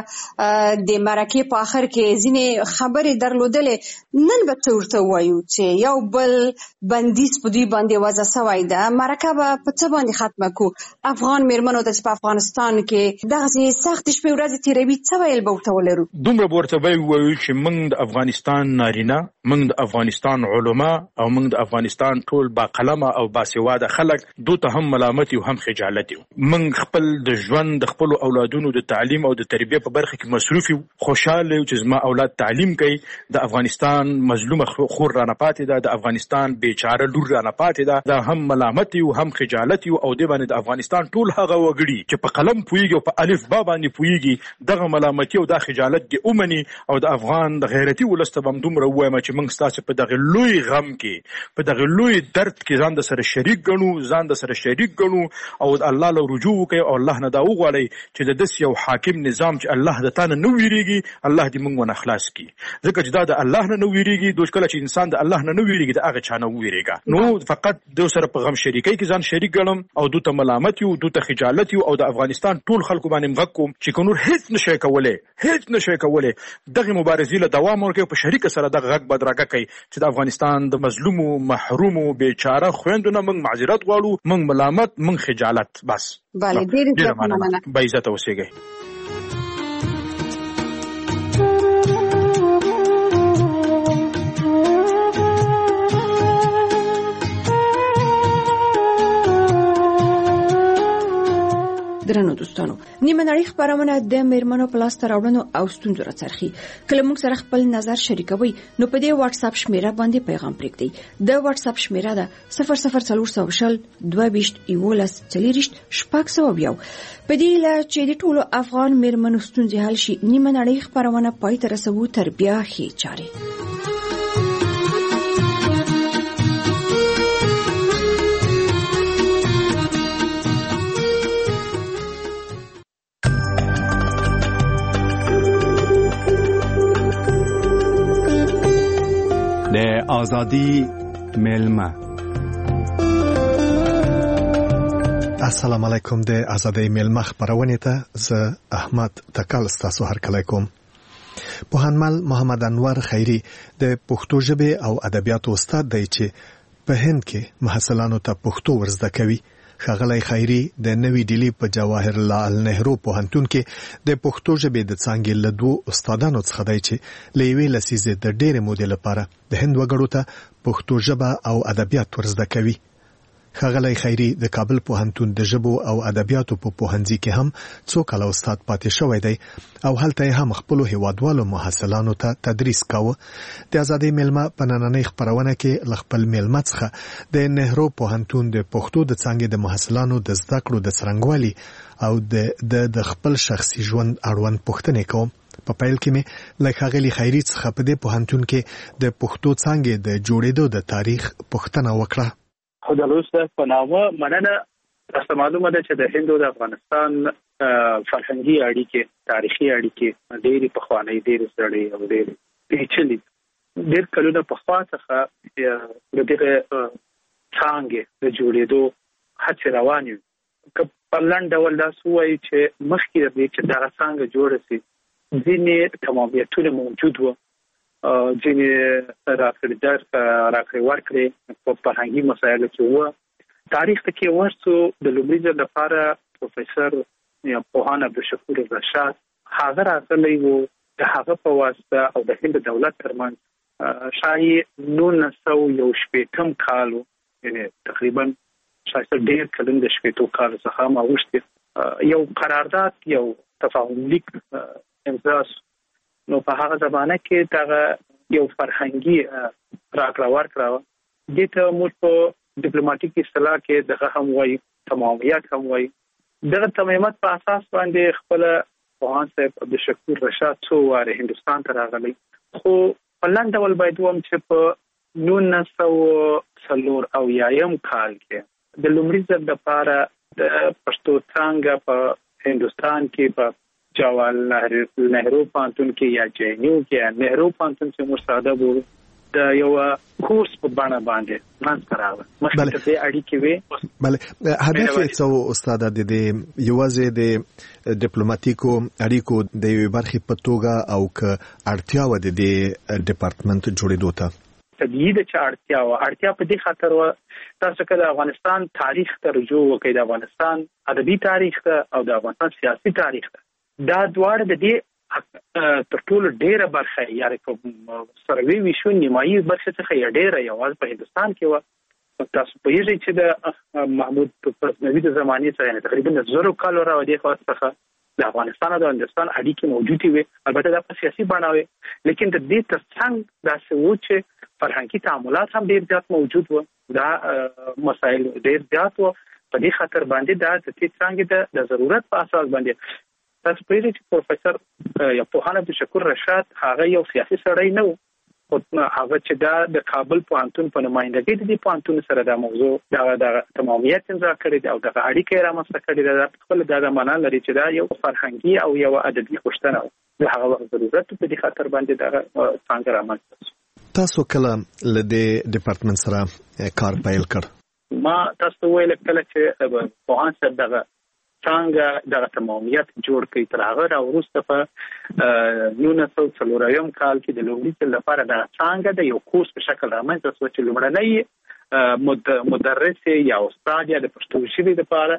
د مرکې په اخر کې ځینې خبرې درلودلې نن به څه ورته وایو چې یو بل بندیز په دوی باندې وضع شوی ده مرکه به په څه باندې ختمه کو افغان میرمنو ته په افغانستان کې دغه سخت شپې ورځې تیروي څه ویل به ورته ولرو دومره به ورته وایو چې موږ د افغانستان نارینه موږ د افغانستان علما او موږ د افغانستان ټول با قلمه او باسواده خلک دوی ته هم ملامت او هم خجالت یو موږ خپل د ژوند د خپل اولادونو د تعلیم او د تربیه په برخه کې مصروف یو خوشاله یو چې زما اولاد تعلیم کوي د افغانستان مظلومه خور را نه پاتې ده د افغانستان بیچاره لور را نه پاتې ده دا هم ملامت یو هم خجالت یو او د باندې د افغانستان ټول هغه وګړي چې په قلم پویږي او په الف با باندې پویږي دغه ملامت او د خجالت دی اومني او د افغان د غیرتی ولسته بم دومره وایم چې موږ ستاسو په دغه لوی غم کې په دغه لوی درد کې ځان د سره شریک ګڼو ځان د سره شریک ګڼو او الله له رجوع وکړي او الله نه دا وغواړي چې د دس یو حاکم نظام چې الله د تانه نو ویریږي الله دې موږ ونه خلاص کړي ځکه چې دا د الله نه نو ویریږي دوی کله چې انسان د الله نه نو ویریږي دا هغه چانه ویریږي نو فقط د سره په غم شریکي کې ځان شریک ګڼم او دوی ته ملامت یو دوی ته خجالت یو او د افغانستان ټول خلکو باندې مغ کوم چې نور هیڅ نشي کولای هیڅ نشي کولای دغه مبارزې له دوام ورکړي په شریک سره دغه غږ بدرګه کوي چې د افغانستان د مظلومو محرومو بیچاره خويندونو موږ معذرت غواړو موږ ملامت موږ خجالت بس bale ډېر مننه به عزت اوسېږئ. درنو دوستانو نیمه نړۍ خبرونه د میرمنو په لاس راوړنو او ستونزو راڅرخي. کله موږ سره خپل نظر شریکوي نو په دې واتس اپ شمیره باندې پیغام پرېږدئ. د واتس اپ شمیره ده صفر صفر څلور سوه شل دوه ویشت یولس څلېرویشت شپږ سوه یو. په دې هیله چې د ټولو افغان میرمنو ستونزې حل شي، نیمه نړۍ خبرونه پای ته رسوو تر بیا ښې چارې. د آزادی ملما. السلام علیکم. د آزادی ملما خبرونه ته زه احمد تکل ستاسو هرکلی کوم. پوهنمل محمد انور خیری د پښتو ژبې او ادبیاتو استاد دی چې په هند کې محصلانو ته پښتو ورزده کوي. ښاغلی خیری د نوې ډیلی په جواهر لال نهرو پوهنتون کې د پښتو ژبې د څانګې له دوو استادانو څخه دی چې له یوې لسیزې د ډېرې مودې لپاره د هند وګړو ته پښتو ژبه او ادبیات ورزده کوي. ښاغلی خیری د کابل پوهنتون د ژبو او ادبیاتو په پوهنځي کې هم څو کاله استاد پاتې شوی دی او هلته یې هم خپلو هیوادوالو محصلانو ته تدریس کاوه. د آزادۍ میلمه په نننۍ خپرونه کې له خپل میلمه څخه د نهرو پوهنتون د پښتو د څانګې د محصلانو د زده کړو د څرنګوالي او د د خپل شخصي ژوند اړوند پوښتنې کوم. په پیل کې مې له ښاغلي خیري څخه په دې پوهنتون کې د پښتو څانګې د جوړېدو د تاریخ پوښتنه وکړه. خو د روسه په نامه مننه. تاسو معلومه ده چې د هند او د افغانستان فرهنګي اړیکې، تاریخي اړیکې ډېرې پخوانۍ، ډېرې سړې او ډېرې پیچلې. ډېر کلونه پخوا څخه د دغه څانګې د جوړېدو هڅې روانې وي. که په لنډ ډول داسې ووایي چې مخکې د دې چې دغه څانګه جوړه شي ځینې تمامیتونه موجود وو، ځینې راکړې راکړې ورکړې په فرهنګي مسایلو کې وو. تاریخ ته کې ورسو د لومړي ځل لپاره پروفیسور یا پوهان عبدالشکور رشاد هغه راغلی وو. د هغه په واسطه او د هند دولت ترمنځ شاید نولس سوه یو شپېتم کال و، یعنې تقریبا شاید ډېر کلن د شپېتو کالو څخه هم اوښتې یو قرارداد، یو تفاهم لیک امضا شو. نو په هغه زمانه کې دغه یو فرهنګي راکړه ورکړه وه. دې ته موږ په ډیپلوماټیک اصطلاح کې دغه هم وایي، تمامیت هم وایي. دغه تمامیت په اساس باندې خپله پوهان صاحب عبدالشکور رشاد څو وارې هندوستان ته راغلی. خو په لنډ ډول باید ووایم چې په نولس سوه څلور اویایم کال کې د لومړي ځل لپاره د پښتو څانګه په هندوستان کې په جواهر نهرو پوهنتون کې یا جے این یو کې یا نهرو پوهنتون چې موږ ساده بولو د یو کورس په بڼه باندې منځته راغله. مخکې ته دې اړیکې وې. بله، هدف یې څه و استاده؟ د دې یوازې د ډیپلوماټیکو اړیکو د یوې برخې په توګه او که اړتیا وه د دې ډیپارټمنټ جوړېدو ته؟ طبیعي ده چې اړتیا وه. اړتیا په دې خاطر وه، تاسو که د افغانستان تاریخ ته رجوع وکړئ، د افغانستان ادبي تاریخ ته او د افغانستان سیاسي تاریخ ته، دا دواړه د دې تر ټولو ډېره برخه یعنې په سروي ویشو نیمایي برخه څخه یې ډېره یوازې په هندوستان کې وه. تاسو پوهېږئ چې د محمود غزنوي د زمانې څخه یعنې تقریبا د زرو کالو راودې خوا څخه د افغانستان او د هندوستان اړیکې موجودې وې. البته دا په سیاسي بڼه وې، لیکن د دې تر څنګ داسې و چې فرهنګي تعاملات هم ډېر زیات موجود وو. دا مسایل ډېر زیات وو. په دې خاطر باندې دا د دې څانګې د ضرورت په اساس باندې تاسو پوهېږئ چې پروفیسور یا پوهان عبدالشکور رشاد هغه یو سیاسي سړی نه و، خو هغه چې دا د کابل پوهنتون په نمایندګۍ د دې پوهنتون سره دا موضوع دغه دغه تمامیت امضا کړې ده او دغه اړیکه یې رامنځته کړې ده. خپله دا د معنا لري چې دا یو فرهنګي او یو ادبي غوښتنه وه. د هغه وخت ضرورت په دې خاطر باندې دغه څانګه رامنځته شوه. تاسو کله له دې ډیپارټمنټ سره کار پیل کړ؟ ما تاسو ویل کله چې پوهان صاحب دغه څنګه دغه تمامیت جوړ کړي، تر هغه راوروسته په نولس سوه څلورویم کال کې د لومړي ځل لپاره دغه څانګه د یو کورس په شکل رامنځته شوه چې لومړنی مدرس یا استاد یا د پښتو ژبې لپاره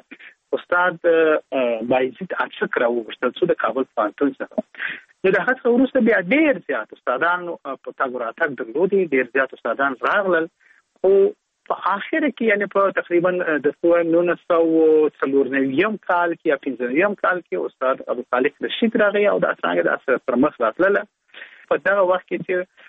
استاد بایزید اڅک راوغوښتل شو د کابل پوهنتون څخه. نو د هغه څخه وروسته بیا ډېر زیات استادان په تګ راتګ درلودې، ډېر زیات استادان راغلل، خو په اخر کې یعنی په تقریبا د نولس سوه څلور کال کې یا پنځه کال کې استاد ابو صالح رشید راغی او د څنګه د اثر پر مخ راتله په دا وخت کې چې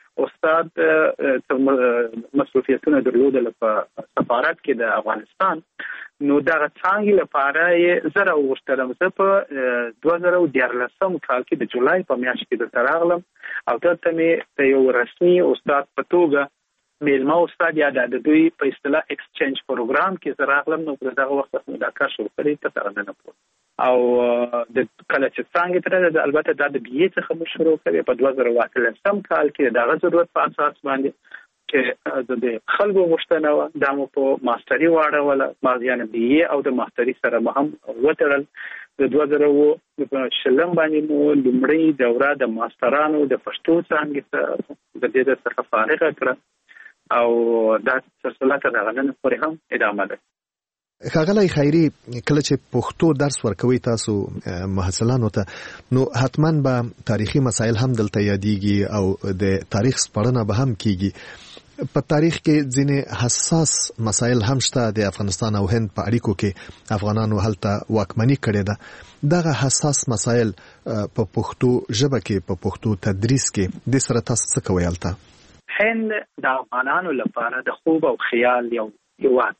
استاد مسؤلیتونه درلودل په سفارت کې د افغانستان نو دا څنګه لپاره یې زره وشتلم زه په دوه زره دیارلسم کال کې د جولای په میاشت کې د تراغلم او دلته مې د یو رسمي استاد په توګه میلمه استاد یا د دوی په اصطلاح ایکسچینج پروګرام کې زه راغلم نو په دغه وخت کې دا کار شروع کړی ته څنګه نه پوه او د کله چې څنګه تر البته دا د بي څخه مو شروع کړی په دوه زره اتلسم کال کې دا ضرورت په اساس باندې چې د خلکو غوښتنه و د مو په ماستري واړه ما یعنی بي او د ماستري سره هم وترل د دوه زره په شلم باندې مو لومړی دوره د ماسترانو د پښتو څنګه د دې څخه فارغ کړ او دا سلسله تر هغه نه پورې هم ادامه ده. ښاغلی خیري کله چې پښتو درس ورکوي تاسو محصلانو ته نو حتما به تاریخي مسایل هم دلته یادېږي او د تاریخ سپړنه به هم کیږي. په تاریخ کې ځینې حساس مسایل هم شته د افغانستان او هند په اړیکو کې افغانانو هلته واکمني کړې ده. دغه حساس مسایل په پښتو ژبه کې په پښتو تدریس کې د سره تاسو څه کوي هلته؟ هند د افغانانو لپاره د خوب او خیال یو هیواد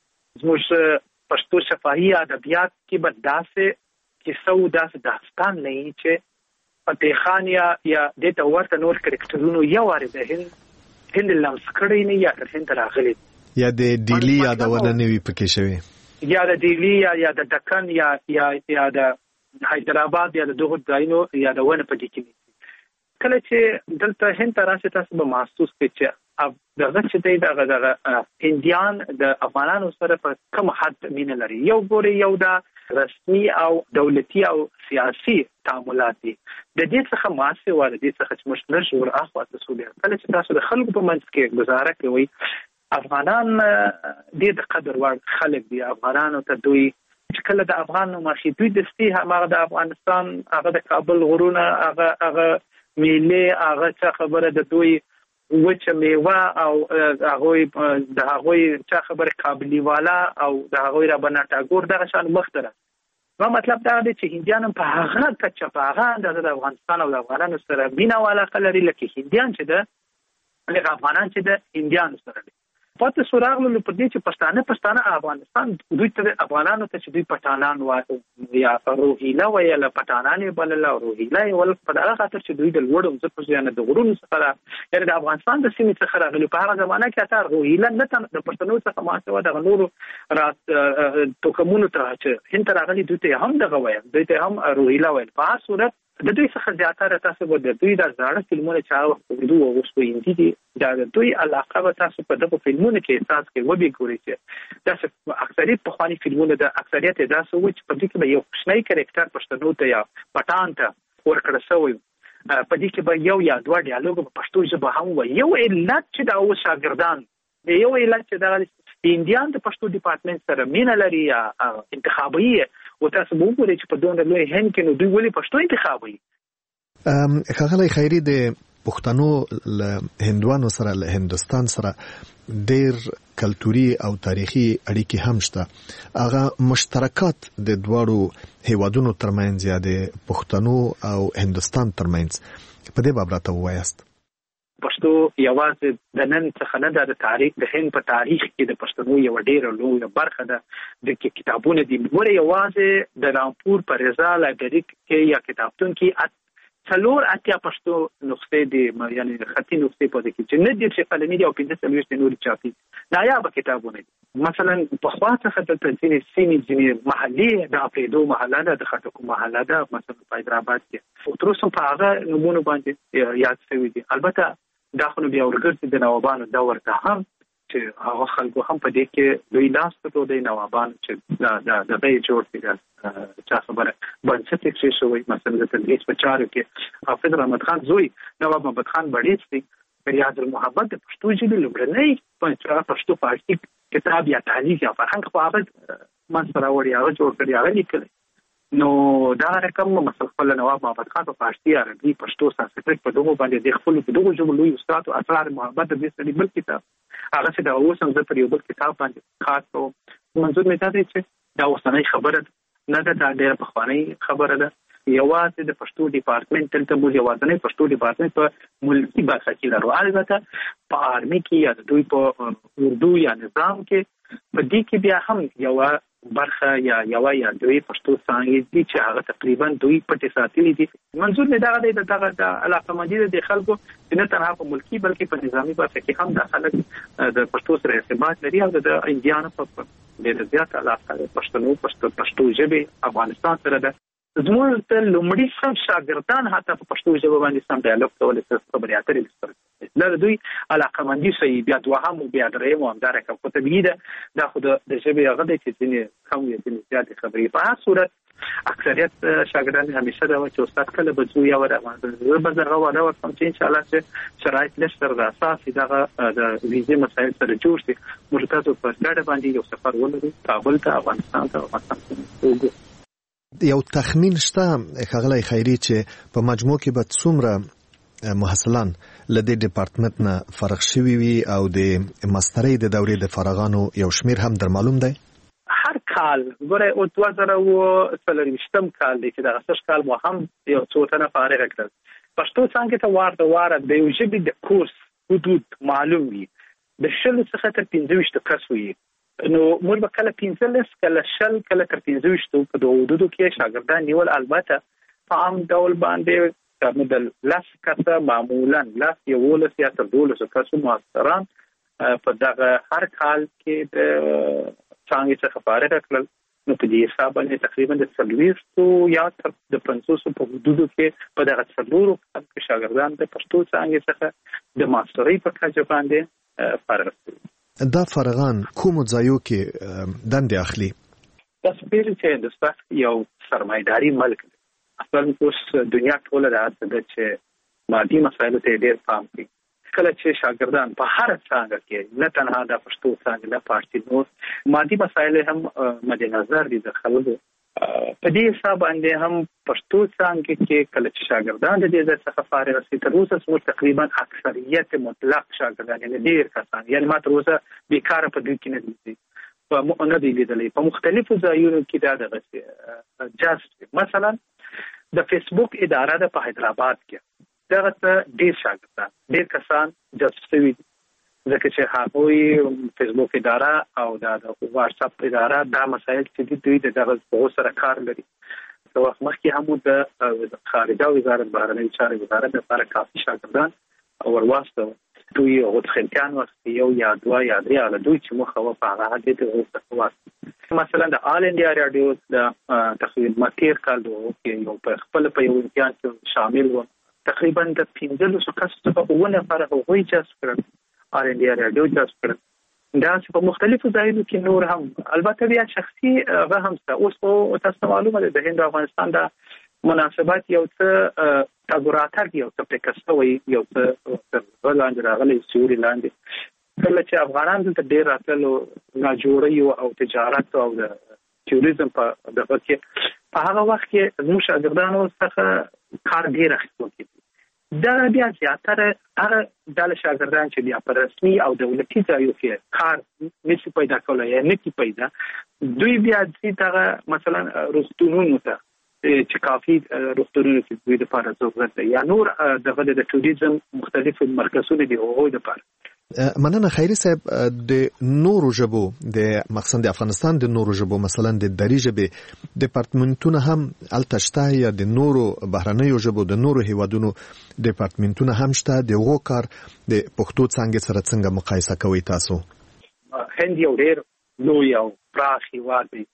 زموږ پښتو شفاهي ادبیات کې به داسې کیسه او داسې داستان نه وي چې فتح خان یا یا د ته ورته نور کرکټرونو یو واره د هند هند لمس کړی نه یا تر هند راغلی یا د ډیلی یادونه نه وي پکې شوی یا د ډیلی یا یا د دکن یا یا یا د حیدرآباد یا د دغه ځایونو یادونه پکې کیږي. کله چې دلته هند راسي تاسو به محسوس کړئ چې دغه چې دی دغه دغه هندیان د افغانانو سره په کوم حد مینه لري. یو ګوري یو د رسمي او دولتي او سیاسي تعاملات دي د دې څخه ماسه ور دي څخه چې مشترک شور اخوا تاسو به کله چې تاسو د خلکو په منځ کې گزاره کوي افغانان د قدر وړ خلک دي. افغانانو ته دوی چې کله د افغان نو مخې دوی د ستی هغه د افغانستان هغه د کابل غرونه هغه هغه میله هغه څه خبره د دوی وچه میوه او هغه د هغه څه خبره قابلی والا او د هغه را بناټاګور دغه شان مختره. نو مطلب دا دی چې هندیان په هغه کچه په هغه د افغانستان او د افغانانو سره مینا والا لري لکه هندیان چې د لکه افغانان چې د هندیانو سره دي. پاتې سوراغلو په دې چې پښتانه پښتانه افغانستان دوی ته افغانانو ته چې دوی پټانان وایي یا روهیلا وایي له پټانان بلل او روهیلا ول په دغه خاطر چې دوی د لوړو ځکه ځانه د غرونو څخه یعنی د افغانستان د سیمې څخه راغلي په هغه زمانہ کې اثر روهیلا نه د پښتنو څخه ماسه و د نورو رات توکمونو ته چې هند راغلي دوی ته هم دغه وایي دوی ته هم روهیلا وایي. په هر صورت د دوی څخه زیاتره تاسو به د دوی د زړه فلمونه چې اردو او اوسو هندي دي دا د دوی علاقه به تاسو په دغه فلمونو کې احساس کې وبې ګورئ چې دا اکثریت په خواني فلمونه د اکثریت دا څه و چې په دې کې به یو کوچنی کریکټر پښتنو ته یا پټان ته ورکړل شوی په دې کې به یو یا دوه ډیالوګ په پښتو ژبه هم و. یو علت چې دا او شاګردان یو علت چې دا هندیان د پښتو ډپارټمنټ سره مینه لري یا انتخابي او تاسو وګورئ چې په دونه لوی هند کې نو دوی ولې پښتو انتخابوي. ام ښاغلی خیري د پښتنو له هندوانو سره له هندستان سره ډېر کلتوري او تاریخي اړیکې هم شته. هغه مشترکات د دواړو هیوادونو ترمنځ یا د پښتنو او هندستان ترمنځ په دې باب راته ووایاست. پښتو یوازې د نن څخه نه د تاریخ د هند په تاریخ کې د پښتنو یو ډېر لوی برخه ده. د کتابونو د مور یوازې د رامپور په رضا لایبرری کې یا کتابتون کې څلور اتیا پښتو نسخې دي یعنی خطي نسخې په دې کې چې نه دي چې قلمي دي او پنځه څلوېښت نورې چاپي نایابه کتابونه دي. مثلا په خوا څخه د ځینې سیمې ځینې محلي د اپریدو محله ده د خټکو محله ده مثلا په حیدرآباد کې تر اوسه په هغه نومونو باندې یاد شوي دي. البته دا خو بیا ورګرځي د نوابانو دور ته هم چې هغه خلکو هم په دې کې دوی لاس ته دوی نوابان چې دا دا د غي جوړ دي چې خبره باندې چې شوی مثلا د تدریس په چارو کې حافظ رحمت خان زوی نواب محمد خان بړیڅ دی ریاض المحبت د پښتو ژبې لومړنی په پښتو فارسي کتاب یا تعلیق یا فرهنګ په هغه منځ راوړی هغه جوړ کړی هغه لیکلی نو دا رقم مثلا خپل نواب محمد خان په فارسی عربي پښتو سانسکریت په دغه باندې د خپل په دغه ژبه لوی استاد او اسرار محبت د دې بل کتاب هغه چې دا اوس هم د پر یو بل کتاب باندې خاص او منظور مې دا دی چې دا اوسنۍ خبره نه ده، دا ډېره پخوانۍ خبره ده. یوازې د پښتو ډپارټمنټ تلته موږ یوازې پښتو ډپارټمنټ په ملکی برخه کې لرو. البته په آرمي کې یا دوی په اردو یا نظام کې په دې کې بیا هم یو برخه یا یو یا دوی پښتو څنګه دي چې هغه تقریبا دوی پټې ساتلې دي. منظور نه دا دی دغه د علاقه مندي د خلکو چې نه تنها په ملکی بلکې په نظامی برخه کې هم د خلک د پښتو سره ارتباط لري او د انډیانو په ډېر زیات علاقه پښتنو پښتو پښتو ژبه افغانستان سره ده. زموږ ته لومړي سم شاګردان حتی په پښتو ژبه باندې سم ډایالوګ کول څه خبرې اترې وکړي. دا دوی علاقه مندي شي بیا دوهم او بیا درېم او همدارې کوم ته بيده دا خو د ژبې هغه د چې ځینې کم وي ځینې زیات خبرې په هر صورت اکثریت شاګردان همیشه دا چې استاد کله به زو یا ورغه به زغه وره ورته چې ان شاء الله چې شرایط لشتر د اساسي دغه د ویزې مسایل سره جوړ شي موږ تاسو په ډاډه باندې یو سفر ولرو کابل ته افغانستان ته افغانستان یو تخمین شته خغلی خیری چې په مجموع کې به څومره محصلان لدې ډپارټمنټ نه فارغ شوي وي او د ماسترۍ د دورې د فارغانو یو شمیر هم در معلوم دی؟ هر کال ګوره او دوه زره او څلورویشتم کال دی چې دغه سږ کال مو هم یو څو تنه فارغ کړل. پښتو څانګې ته وارد واره د یو ژبې د کورس حدود معلوم وي د شلو څخه تر پنځه ویشتو کس وي. نو موږ به کله پنځلس کله شل کله تر پنځه ویشتو په دغه حدودو کې شاګردان نیول. البته په عام ډول باندې د لاس کسه معمولا لاس یولس یا تر دولس کسو ماستران په دغه هر کال کې د څنګه څخه فارغ کړل. نو په دې حساب باندې تقریبا د څلوېښتو یا تر د پنځوسو په حدودو کې په دغه څلورو کې شاګردان د پښتو څنګه څخه د ماسترۍ په کچه باندې فارغ شول. دا فارغان کوم ځایو کې دندې اخلي؟ تاسو پیل چې د سپک یو سرمایداري ملک دی. اصلا اوس دنیا ټوله راځي چې مادي مسایلو ته ډېر پام کوي. کله چې شاګردان په هر څانګه کې نه تنها د پښتو څانګه نه پاتې نو مادي مسایل هم مد نظر دي د خلکو په دې حساب باندې هم پښتو څانګه کې کله چې شاګردان د دې څخه فارغ شي تر اوسه څو تقریبا اکثریت مطلق شاګردان یعنی ډېر کسان یعنی ما تر اوسه بیکاره په دې کې نه دي په مونږ دي لیدلې په مختلفو ځایونو کې دا دغه جاست مثلا د فیسبوک اداره د په حیدرآباد کې دغه ډېر شاګردان ډېر کسان جذب شوي ځکه چې هغوی فیسبوک اداره او د واتس اپ اداره دا مسایل چې دوی دغه په سره کار لري. په وخت مخکې هم د خارجه وزارت بهرنۍ چارې وزارت لپاره کافي شاګردان ورواستو دوی او خلکان وخت یو یا دوه یا درې علي دوی چې مخه په هغه د دې واسطه مثلا د آل انډیا رادیو د تقریبا تیر کال کې یو په خپل په یو امتحان کې شامل و تقریبا د پنځلس کسو په ونه لپاره هغوی جذب کړل آل انډیا رادیو جذب کړل دا چې په مختلفو ځایونو کې نور هم البته بیا شخصي هغه هم اوس په تاسو معلومه ده د هند افغانستان د مناسبات یو څه تګوراتر یو څه پکستوي یو څه ولاند راغلي سوري لاندې کله چې افغانان دلته ډېر راتلو ناجوړي او تجارت او د ټوریزم په دغه کې په هغه وخت کې زموږ شاګردانو څخه کار ډېر اخیستل کېږي. دا بیا زیاتره هغه د شاګردان چې بیا په رسمي او دولتي ځایو کې کار نشي پیدا کولای یا نه کی پیدا دوی بیا چې دغه مثلا روغتونونو ته چې کافي روغتونونو کې دوی د لپاره ضرورت دی یا نور دغه د ټوریزم مختلفو مرکزونو دی هغوی لپاره. مننه خیری صاحب د نورو ژبو د مقصد د افغانستان د نورو ژبو مثلا د دری ژبې ډپارټمنټونه هم التشته یا د نورو بهرنیو ژبو د نورو هیوادونو ډپارټمنټونه هم شته د وو کار د پښتو څنګه سره څنګه مقایسه کوي تاسو؟ هند یو ډېر لوی او پراخ هیواد دی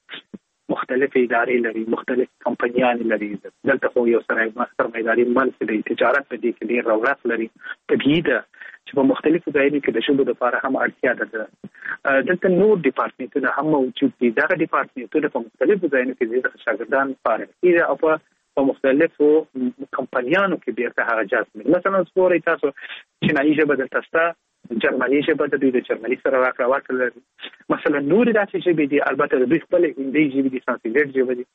مختلف ادارې لري مختلف کمپنیان لري دلته خو یو سره سرمایداري ملک دی تجارت په دې کې ډېر رونق لري طبیعي ده چې په مختلفو ځایونو کې د ژبو لپاره هم اړتیا ده. دلته نور ډپارټمنټونه هم موجود دي دغه ډپارټمنټونه په مختلفو ځایونو کې د شاګردان فارغ دي او په مختلفو کمپنیانو کې بیرته هغه جذب مثلا زموږ تاسو چینایي ژبه دلته شته جرمني ژبه د دوی د جرمني سره راکړه ورکړل مثلا نور داسې ژبې دي البته د دوی خپل هندي ژبې دي سانسکریت ژبه دي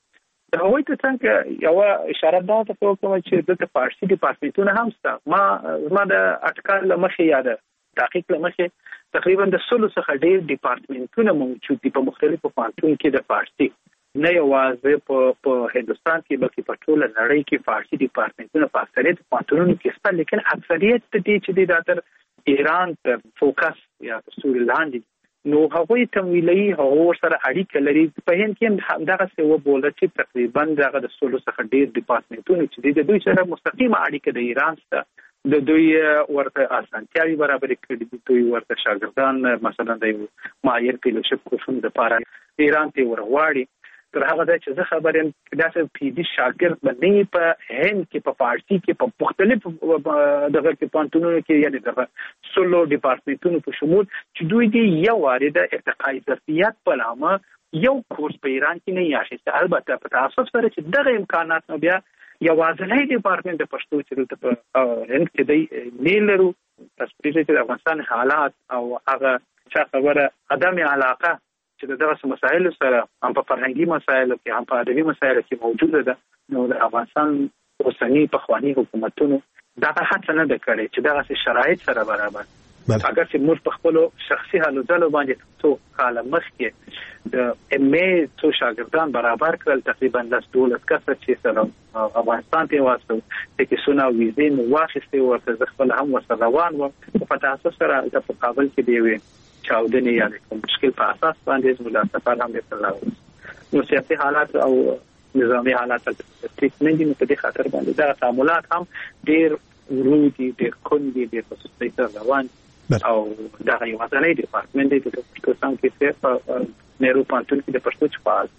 د هغوی ته څنګه یو اشاره ده ته کوم چې د فارسي ډپارټمنټونه هم شته. ما ما د اټکل لمخې یاد تحقیق لمخې تقریبا د سلو څخه ډیر ډپارټمنټونه موجود دي په مختلفو پوهنتونونو کې د فارسي، نه یوازې په په هندستان کې بلکې په ټوله نړۍ کې فارسي ډپارټمنټونه په اکثریت پوهنتونونو کې شته، لیکن اکثریت دې چې د داتر ایران ته فوکس یا سوري لاندې نو هغوی تمویلي هغو سره اړیکه لري. په هند کې هم دغه څه وبوله چې تقریبا دغه د سلو څخه ډیر ډپارټمنټونه چې د دوی سره مستقیمه اړیکه د ایران سره د دوی ورته اسانتیاوي برابر کړي دي. دوی ورته شاګردان مثلا د ماهر فیلوشپ کورسونو لپاره ایران ته ورغواړي. تر هغه د چې زه خبر یم داسې پی ډي شاګرد باندې په هند کې په فارسي کې په مختلف دغه کې پوهنتونونو کې یعنی دغه سلو ډپارټمنټونو په شمول چې دوی دې یو وارد ارتقای ظرفیت په نامه یو کورس په ایران کې نه یاشته. البته په تاسو سره چې دغه امکانات نو بیا یوازې ډپارټمنټ د پښتو چې په هند کې دی نه لرو. تاسو چې د افغانستان حالات او هغه څه خبره عدم علاقه چې دغه مسایل سره هم په فرهنګي مسایلو کې هم په ادبي مسایلو کې موجوده ده، نو د افغانستان اوسنی پخوانی حکومتونو دغه هڅه نه ده کړې چې دغه شرایط سره برابر اگر چې موږ په خپل شخصي حالو ځلو باندې څو کال مخکې د ام ای څو شاګردان برابر کړل تقریبا د دولت کسه چې سره افغانستان ته واسطه د کیسونه ویزې نو واخیستې ورته خپل هم ورسره روان و په تاسو سره د مقابل کې دی وي چاودنی یا کوم مشکل په اساس باندې زموږ سفر هم وکړل. نو سیاسي حالات او نظامی حالات ټیک نه دي، په دې خاطر باندې دا تعاملات هم ډیر ورودي ډیر کوندي ډیر په سستۍ سره روان او دا یو ځانګړی ډپارټمنټ دی چې په څنګه کې په نهرو پوهنتون کې د پښتو چپال.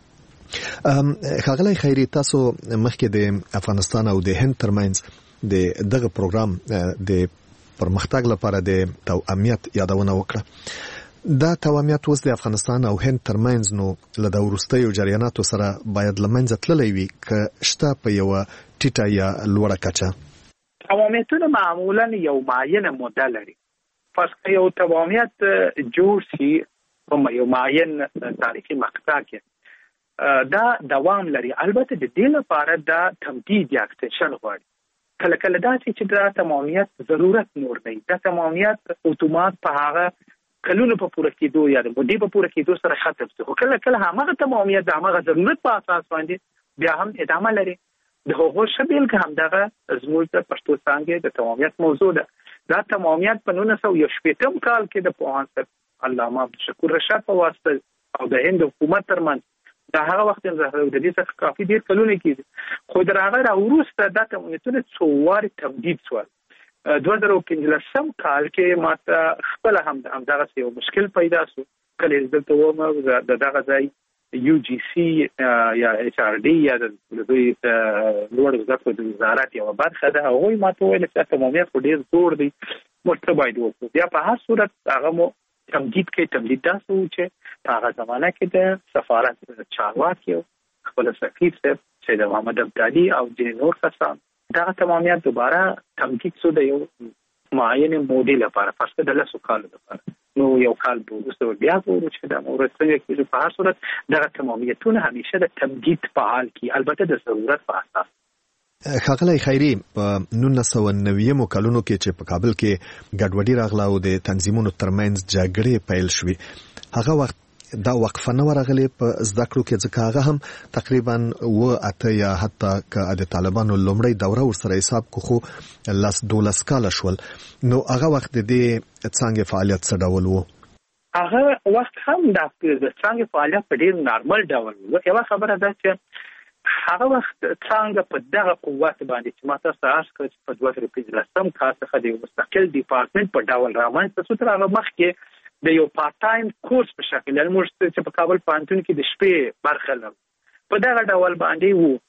ښاغلی خیري، تاسو مخکې د افغانستان او د هند ترمنځ د دغه پروګرام د پرمختګ لپاره د توأمیت یادونه وکړه. دا توأمیت اوس د افغانستان او هند ترمنځ نو له د وروستیو جریاناتو سره باید له منځه تللی وي که شته په یوه ټیټه یا لوړه کچه. توأمیتونه معمولا یو معینه موده لري. فرض کړئ یو توأمیت جوړ شي په یو معین تاریخي مقطع کې دا دوام لري. البته د دې لپاره دا تمدید یا اکستنشن غواړي. کله کله دا چې دا تمامیت ضرورت نور دی، دا تمامیت اتومات په هغه کلونو په پوره کېدو یا د مودې په پوره کېدو سره ختم شي. خو کله کله هغه تمامیت د هغه ضرورت په اساس باندې بیا هم ادامه لري. د هغو شبیل که هم دغه زموږ د پښتو څانګې د تمامیت موضوع ده. دا تمامیت په نولس سوه یو شپېتم کال کې د پوهاند علامه عبدالشکور رشاد په واسطه او د هند حکومت ترمنځ دا هغه وخت د دې څخه کافي ډیر کلونه کېږي، خو در هغه راوروسته دا تمامیتونه څو وارې تمدید شول. دوه زره پنځلسم کال کې ماته خپله هم همدغسې یو مشکل پیدا شو. کله چې دلته وم د دغه ځای یو جی سی یا ایچ آر ډي یا د دوی لوړو زده کړو د وزارت یوه برخه ده، هغوی ماته وویل چې تمامیت خو ډېر زوړ دی، موږ څه باید وکړو. بیا په هر صورت هغه مو تمدید کې تمدید داسې و چې په هغه زمانه کې د سفارت چارواکي خپل سفیر صاحب سید محمد ابدالي او ځینې نور کسان دغه تمامیت دوباره تمدید شو د یو معین مودې لپاره، فرض کړه د لسو کالو لپاره. نو یو کال وروسته بیا ګورو چې دا مورد څنګه کېږي. په هر صورت دغه تمامیتونه همیشه د تمدید په حال کې، البته د ضرورت په اساس. ښاغلی خیري، په نولس سوه نویمو کلونو کې چې په کابل کې ګډوډي راغله او د تنظیمونو ترمنځ جګړې پیل شوې، هغه وخت دا وقفه نه ورغلې په زده کړو کې، ځکه هغه هم تقریبا اوه اته یا حتی که د طالبانو لومړۍ دوره ورسره حساب کو خو لس دولس کاله شول. نو هغه وخت د دې څانګې فعالیت څه ډول و؟ هغه وخت هم د څانګې فعالیت په ډېر نارمل ډول و. یوه خبره ده چې هغه وخت څنګه په دغه قوت باندې چې ما تاسو ته عرض کړ چې په دوه زره پنځلسم کال څخه د مستقل ډپارټمنټ په ډول رامنځته شو. تر هغه مخکې د یو پارت ټایم کورس په شکل یعنې موږ چې په کابل پوهنتون کې د شپې برخه لرو په دغه ډول باندې وو،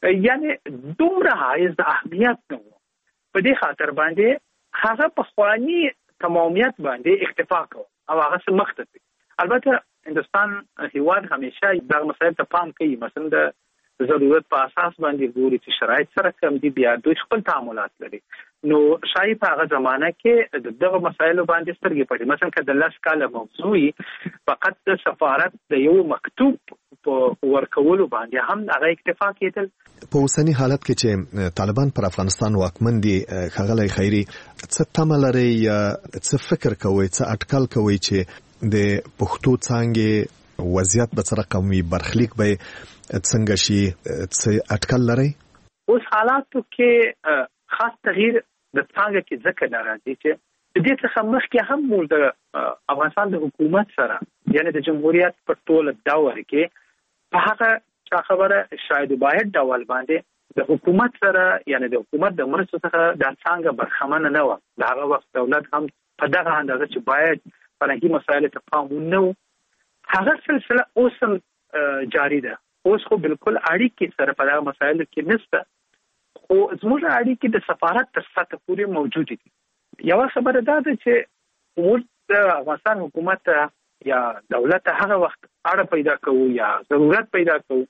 یعنې دومره حایز د اهمیت نه و. په دې خاطر باندې هغه پخواني تمامیت باندې اکتفا کوو او هغه څه مخ ته ځي. البته هندوستان هیواد همیشه دغه مسایل ته پام کوي، مثلا د ضرورت په اساس باندې ګوري چې شرایط سره کم دي، بیا دوی خپل تعاملات لري. نو شاید په هغه زمانه کې دغه مسایلو باندې سترګې پټې. مثلا که د لس کاله موضوعي فقط د سفارت د یو مکتوب په ورکولو باندې هم هغه اکتفا کېدل. په اوسنی حالت کې چې طالبان پر افغانستان واکمن دي ښاغلی خیري، څه تمه لرئ یا څه فکر کوئ، څه اټکل کوئ چې د پښتو څانګې وضعیت به څه رقم وي، برخلیک به څنګه شي، څه اټکل لرئ؟ اوس حالاتو کې خاص تغییر د څنګه کې ځکه ناراضي چې د دې څخه مخکې هم موږ د افغانستان د حکومت سره یعنی د جمهوریت په ټول دور کې په هغه چا خبره شاید باید ډول باندې د حکومت سره یعنی د حکومت د مرستو څخه د څنګه برخمن نه و. د هغه وخت دولت هم په دغه اندازه چې باید فرهنګي مسایل ته پام ونه و. هغه سلسله اوس هم جاری ده. اوس خو بالکل اړیکې سره په دغه مسایلو کې نشته، خو زموږ اړیکې د سفارت تر سطح پورې موجود دي. یو خبره دا ده چې موږ د افغانستان حکومت یا دولت هغه وخت اړه پیدا کوو یا ضرورت پیدا کوو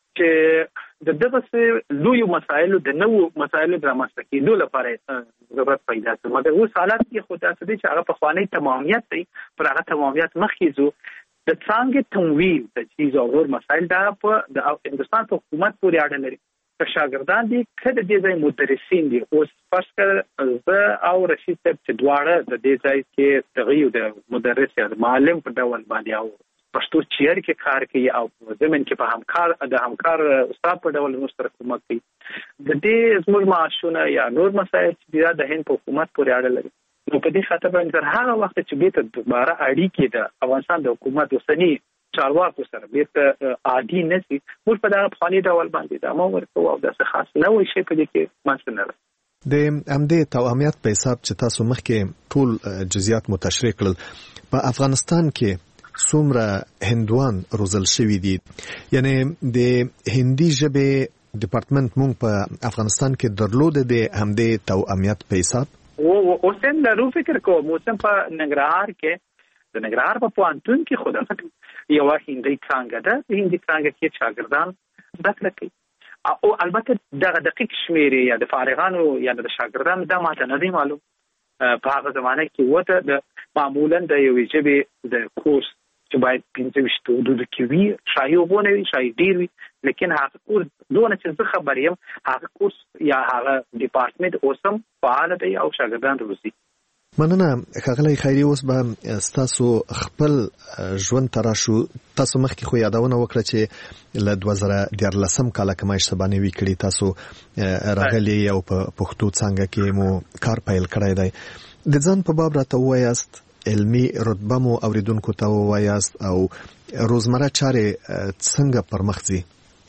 چې د دغه لوی مسایلو د نوو مسایلو د رامنځته کېدو لپاره ضرورت پیدا کوي. مګر اوس حالات کې خو داسې دي چې هغه پخوانی تمامیت دی، پر هغه تمامیت مخکې ځو. د څانګې تمویل د چیز او نور مسایل دا په د هندوستان په حکومت پورې اړه لري. که شاګردان دي که د دې ځای مدرسین دي، اوس فرض کړه زه او رشید صاحب چې دواړه د دې ځای کې تغییر د مدرس یا معلم په ډول باندې او پښتو چیر کې کار کوي او زمين کې په همکار د همکار استاد په ډول موږ سره کومک کوي. د دې زموږ معاشونه یا نور مسایل چې د هند په حکومت پورې اړه لري. نو په دې خاطر باندې هغه وخت چې بیت دوباره اړیکې د افغانستان د حکومت اوسنی چارواکو سره بیت عادي نشي، موږ په دغه فاني ډول باندې د امر ورکو او د خاص نه وي شي په دې کې مانځنه د امدې تواميت په حساب چې تاسو مخکې ټول جزئیات متشریح کړل. په افغانستان کې څومره هندوان روزل شوي دي؟ یعنی د هندي ژبې ډپارټمنټ مونږ په افغانستان کې درلود د همدې تواميت په حساب او اوسم لرو فکر کوم اوسم په ننګرهار کې د ننګرهار په پوهنتون کې خدای یو هندي څنګه ده، د هندي څنګه کې شاګردان زده کړه کوي او البته دغه دقیق شمیر یا د فارغانو یا د شاګردانو د ماته نه دی معلوم. په هغه زمانه کې وته د معمولا د یو ژبې د کورس چې باید پنځه ویشت حدود کې وي، شاید وګونه وي شاید ډیر وي، لیکن هغه کورس دونه چې زه خبر یم هغه کورس یا هغه ډپارټمنټ اوسم فعال دی او شاګردان روزي. مننه ښاغلی خیري. اوس به ستاسو خپل ژوند ته راشو. تاسو مخکې خو یادونه وکړه چې له دوه زره دیارلسم کاله که ما اشتباه نه وي کړې تاسو راغلي او په پښتو څانګه کې مو کار پیل کړی دی. د ځان په باب راته ووایاست، علمي رتبه مو اوریدونکو ته ووایاست او روزمره چارې څنګه پر مخ ځي؟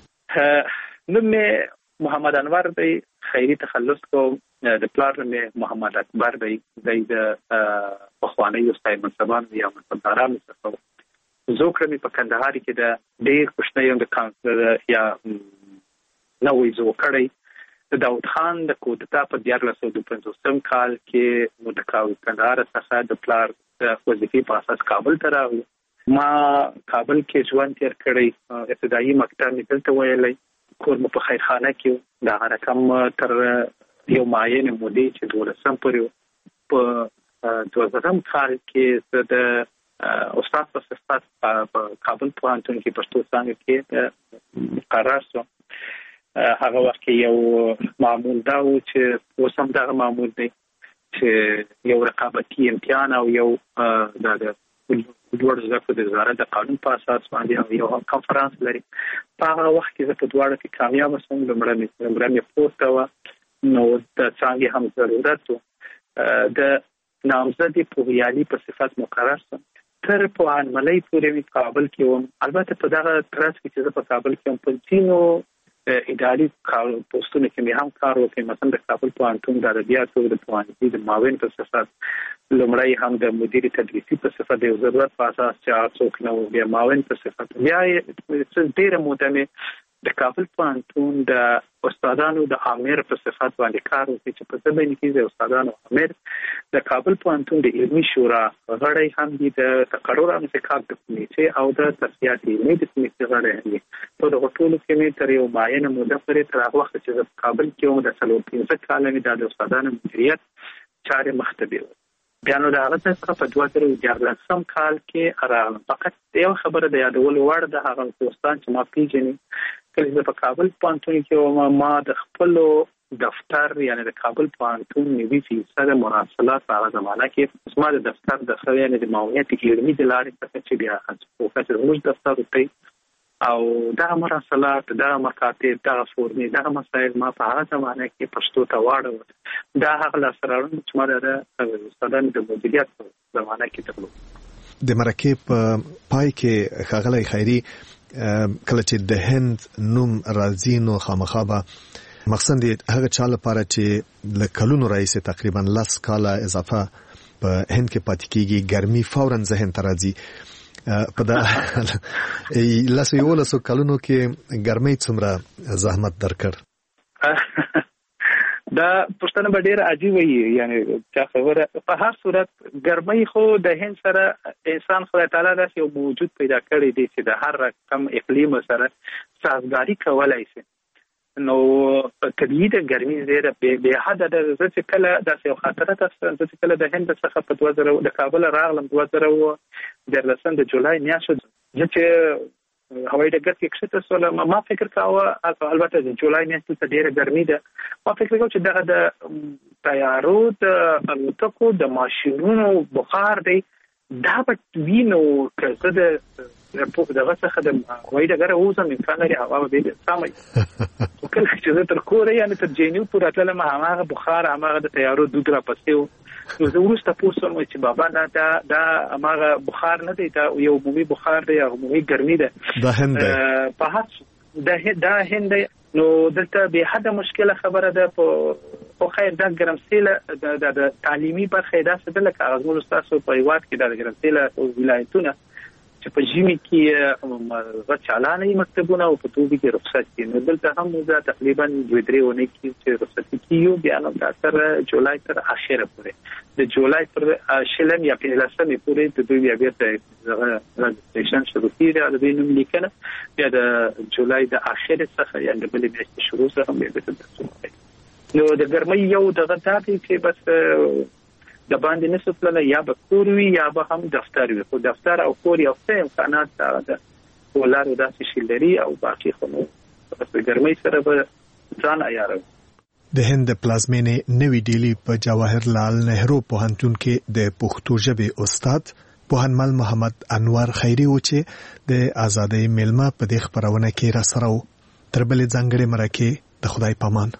نوم مې محمد انور دی، خیري تخلص کوم. د پلار مې محمد اکبر دی، د پخوانی استاد منصبان یا منصبداران څخه زوکړه مې په کندهار کې د ډېر کوشنۍ د کانسلر یا نوې زوکړی د داود خان د کوټتا په دیارلس سوه پنځوسم کال کې مو د کندهار څخه د پلار د وظیفې په اساس کابل ته راغلو. ما کابل کې ژوند تیر کړی، ابتدایي مکتب مې دلته ویلی، کور مو په خیرخانه کې دا رقم تر یو معین مودې چې دولسم پورې په دوه زرم کال کې د استاد په صفت په کابل پوهنتون کې پښتو څانګه کې مقرر شوم. هغه وخت کې یو معمول دا و چې اوس هم دغه معمول دی چې یو رقابتي امتحان او یو د دوړ زکه د وزارت د قانون په اساس باندې او یو کانفرنس لري. په هغه وخت کې زه په دواړو کې کامیاب شوم. لومړی لومړی مې پورته و نو د څنګه هم ضرورت د نامزدي پوهیالي په صفت مقرر شوم. تر په انملای پورې مې کابل کې وم. البته په دغه ترڅ کې چې په کابل کې هم په ځینو اداري کار پوسټونو کې مې هم کار وکړ. مثلا د کابل پوهنتون د ادبیاتو د پوهنځي د معاون په صفت، لومړی هم د مدیر تدریسي په صفت د ضرورت په اساس چې څوک نو بیا معاون په صفت، بیا څه ډیره موده مې د کابل پوهنتون د استادانو د امیر په صفت باندې کار وکړ چې په ځبین کې د استادانو امیر د کابل پوهنتون د علمي شورا غړی هم دي، د تقرر انتخاب د کمیټې او د تصفیات علمي د کمیټې غړی هم دي. په دغه ټولو کې مې تر یو معینه موده پورې تر هغه وخت چې په کابل کې وم د څلور پنځه کاله مې د استادانو مدیریت چارې مخته بیاوه. بیا نو دا هغه څه په دوه زره دیارلسم کال کې راغلم. فقط یو خبره د یادول وړ د هغه دوستان چې ما پیژني کله چې په کابل پوهنتون کې ما د خپل دفتر یعنی د کابل پوهنتون نوي فیصد مراسلات په هغه زمانه کې ما د دفتر د خو یعنی د معاونیت علمي د لارې څخه چې بیا پروفیسور موږ دفتر ته او دا مراسلات دا مکاتب دا فورمې دا مسایل ما په هغه زمانه کې پښتو ته واړو. دا هغه لاسرارونه چې ما د استادانو د مدیریت په زمانه کې درلود. د مرکې په پای کې ښاغلی خیري کله چې د هند نوم راځي نو خامخا به مقصد هغه چا لپاره چې له کلونو راځي تقریبا لس کاله اضافه په هند کې پاتې کیږي ګرمي فورا ذهن ته راځي. په دا لاسو یو لاسو کلونو کې ګرمۍ څومره زحمت درکړ؟ دا پښتنه به ډېر عجیب وي یعنی چې خبره په هر صورت ګرمۍ خو د هند سره انسان خدای تعالی داسې یو موجود پیدا کړی دی چې د هر رقم اقلیم سره سازګاری کولای شي. نو طبیعي د ګرمۍ زیره به حد د چې کله داسې یو خاطره تاسو چې کله د هند څخه په دوه زره د کابل راغلم دوه زره دیارلسم د جولای میاشت چې هوایي ډګر کې کښته سول ما فکر کاوه البته د جولای میاشت ته ډیره ګرمي ده. ما فکر کاوه چې دغه د تیارو د الوتکو د ماشینونو بخار دی دا به وینو که د دغه څخه د هوایي ډګر اوسم امکان لري هوا به سمای کله چې زه تر کوره یعنی تر جنیو پورې تلم هغه بخار هغه د تیارو دود را پسې نو زه وروسته پوه شوم چې بابا دا دا هغه بخار نه دی دا یو عمومي بخار دی عمومي ګرمي ده د هند په هڅه د هند نو دلته به حد مشکله خبره ده په خیر دا ګرمسیله د تعلیمي برخه دا څه د لکه غوښتل تاسو په یوات کې د ګرمسیله ولایتونه چې په ژمي کې غټ چالانې مکتبونه او په توګه کې رخصت دي نو دلته هم موږ تقریبا دوه درې ونې کې چې رخصت کیو بیا نو تر جولای تر اخره پورې د جولای پر شلم یا پنځلسمې پورې د دوی بیا ته رجسټریشن شروع کیږي د دوی نوم لیکنه بیا د جولای د اخره څخه یا د بلې میاشتې شروع سره بیا د نو د ګرمۍ یو دغه تابع چې بس د باندې نسو تلل یا به کور وي یا به هم دفتر وي خو دفتر او کور یو څه امکانات ده ولر داسې شي لري او باقي خو نو په ګرمۍ سره به ځان عیارو. د هند پلازمینې نوی ډیلی په جواهر لال نهرو پوهنتون کې د پښتو ژبې استاد پوهنمل محمد انور خیری و چې د آزادۍ میلمه په دې خبرونه کې را سره و. تر بلې ځانګړې مرکې د خدای پامان.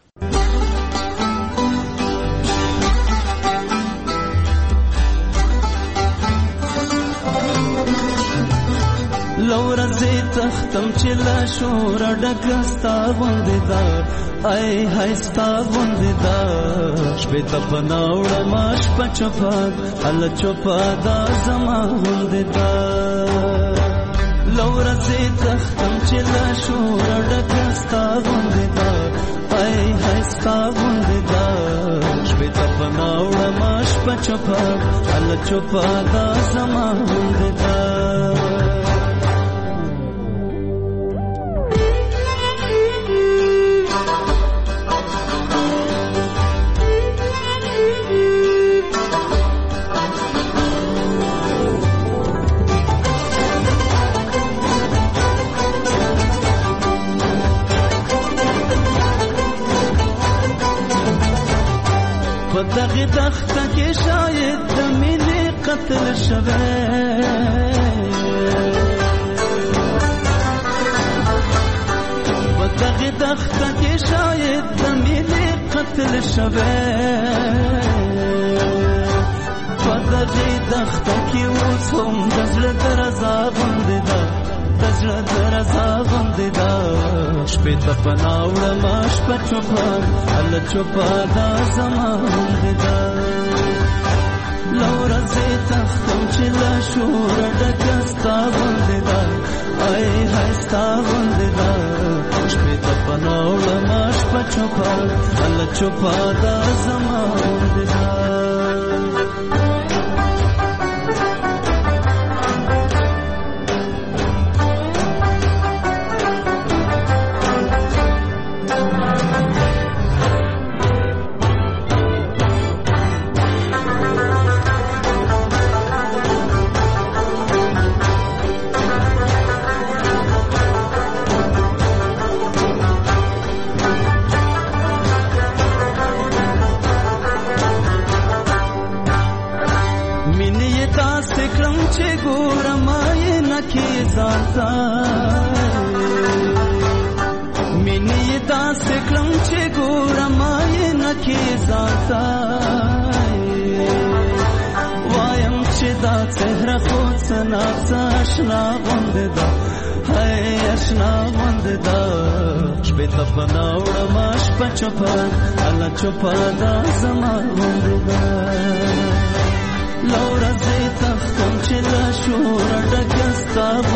لورا زی تختم چې لا شور ډکستا غوندې دا ای هاي ستا غوندې دا شپې ته پناوړه ماش پچپاد ال چوپا دا زما غوندې دا لورا زی تختم چې لا شور ډکستا غوندې دا ای هاي ستا غوندې دا شپې ته پناوړه ماش پچپاد ال چوپا دا زما غوندې دا دغه تخته کې شاید د مینې قتل شوه په دغه تخته کې شاید د مینې قتل شوه په دغه تخته کې اوس هم د زړه درزا غوندې ده د زړه درزا غوندې ده شپې ته پناوړه ما شپه چوپه هله چوپه دا زما غوندې ده له ورځې تختم چې له شوره ډکه ستا غوندې ده ای های ستا غوندې ده شپې ته پناوړه ما شپه چوپه هله چوپه دا زما غوندې ده ځانتا مینې داسې کړم چې ګورم یې نکې ځانتا وایم چې دا څهره خو څه ناڅه اشنا غوندې ده هی اشنا غوندې ده شپې ته پناه وړم شپه چوپه الله چوپه دا زما غوندې ده له ورځې تښتم چې له شوره ډکه ستا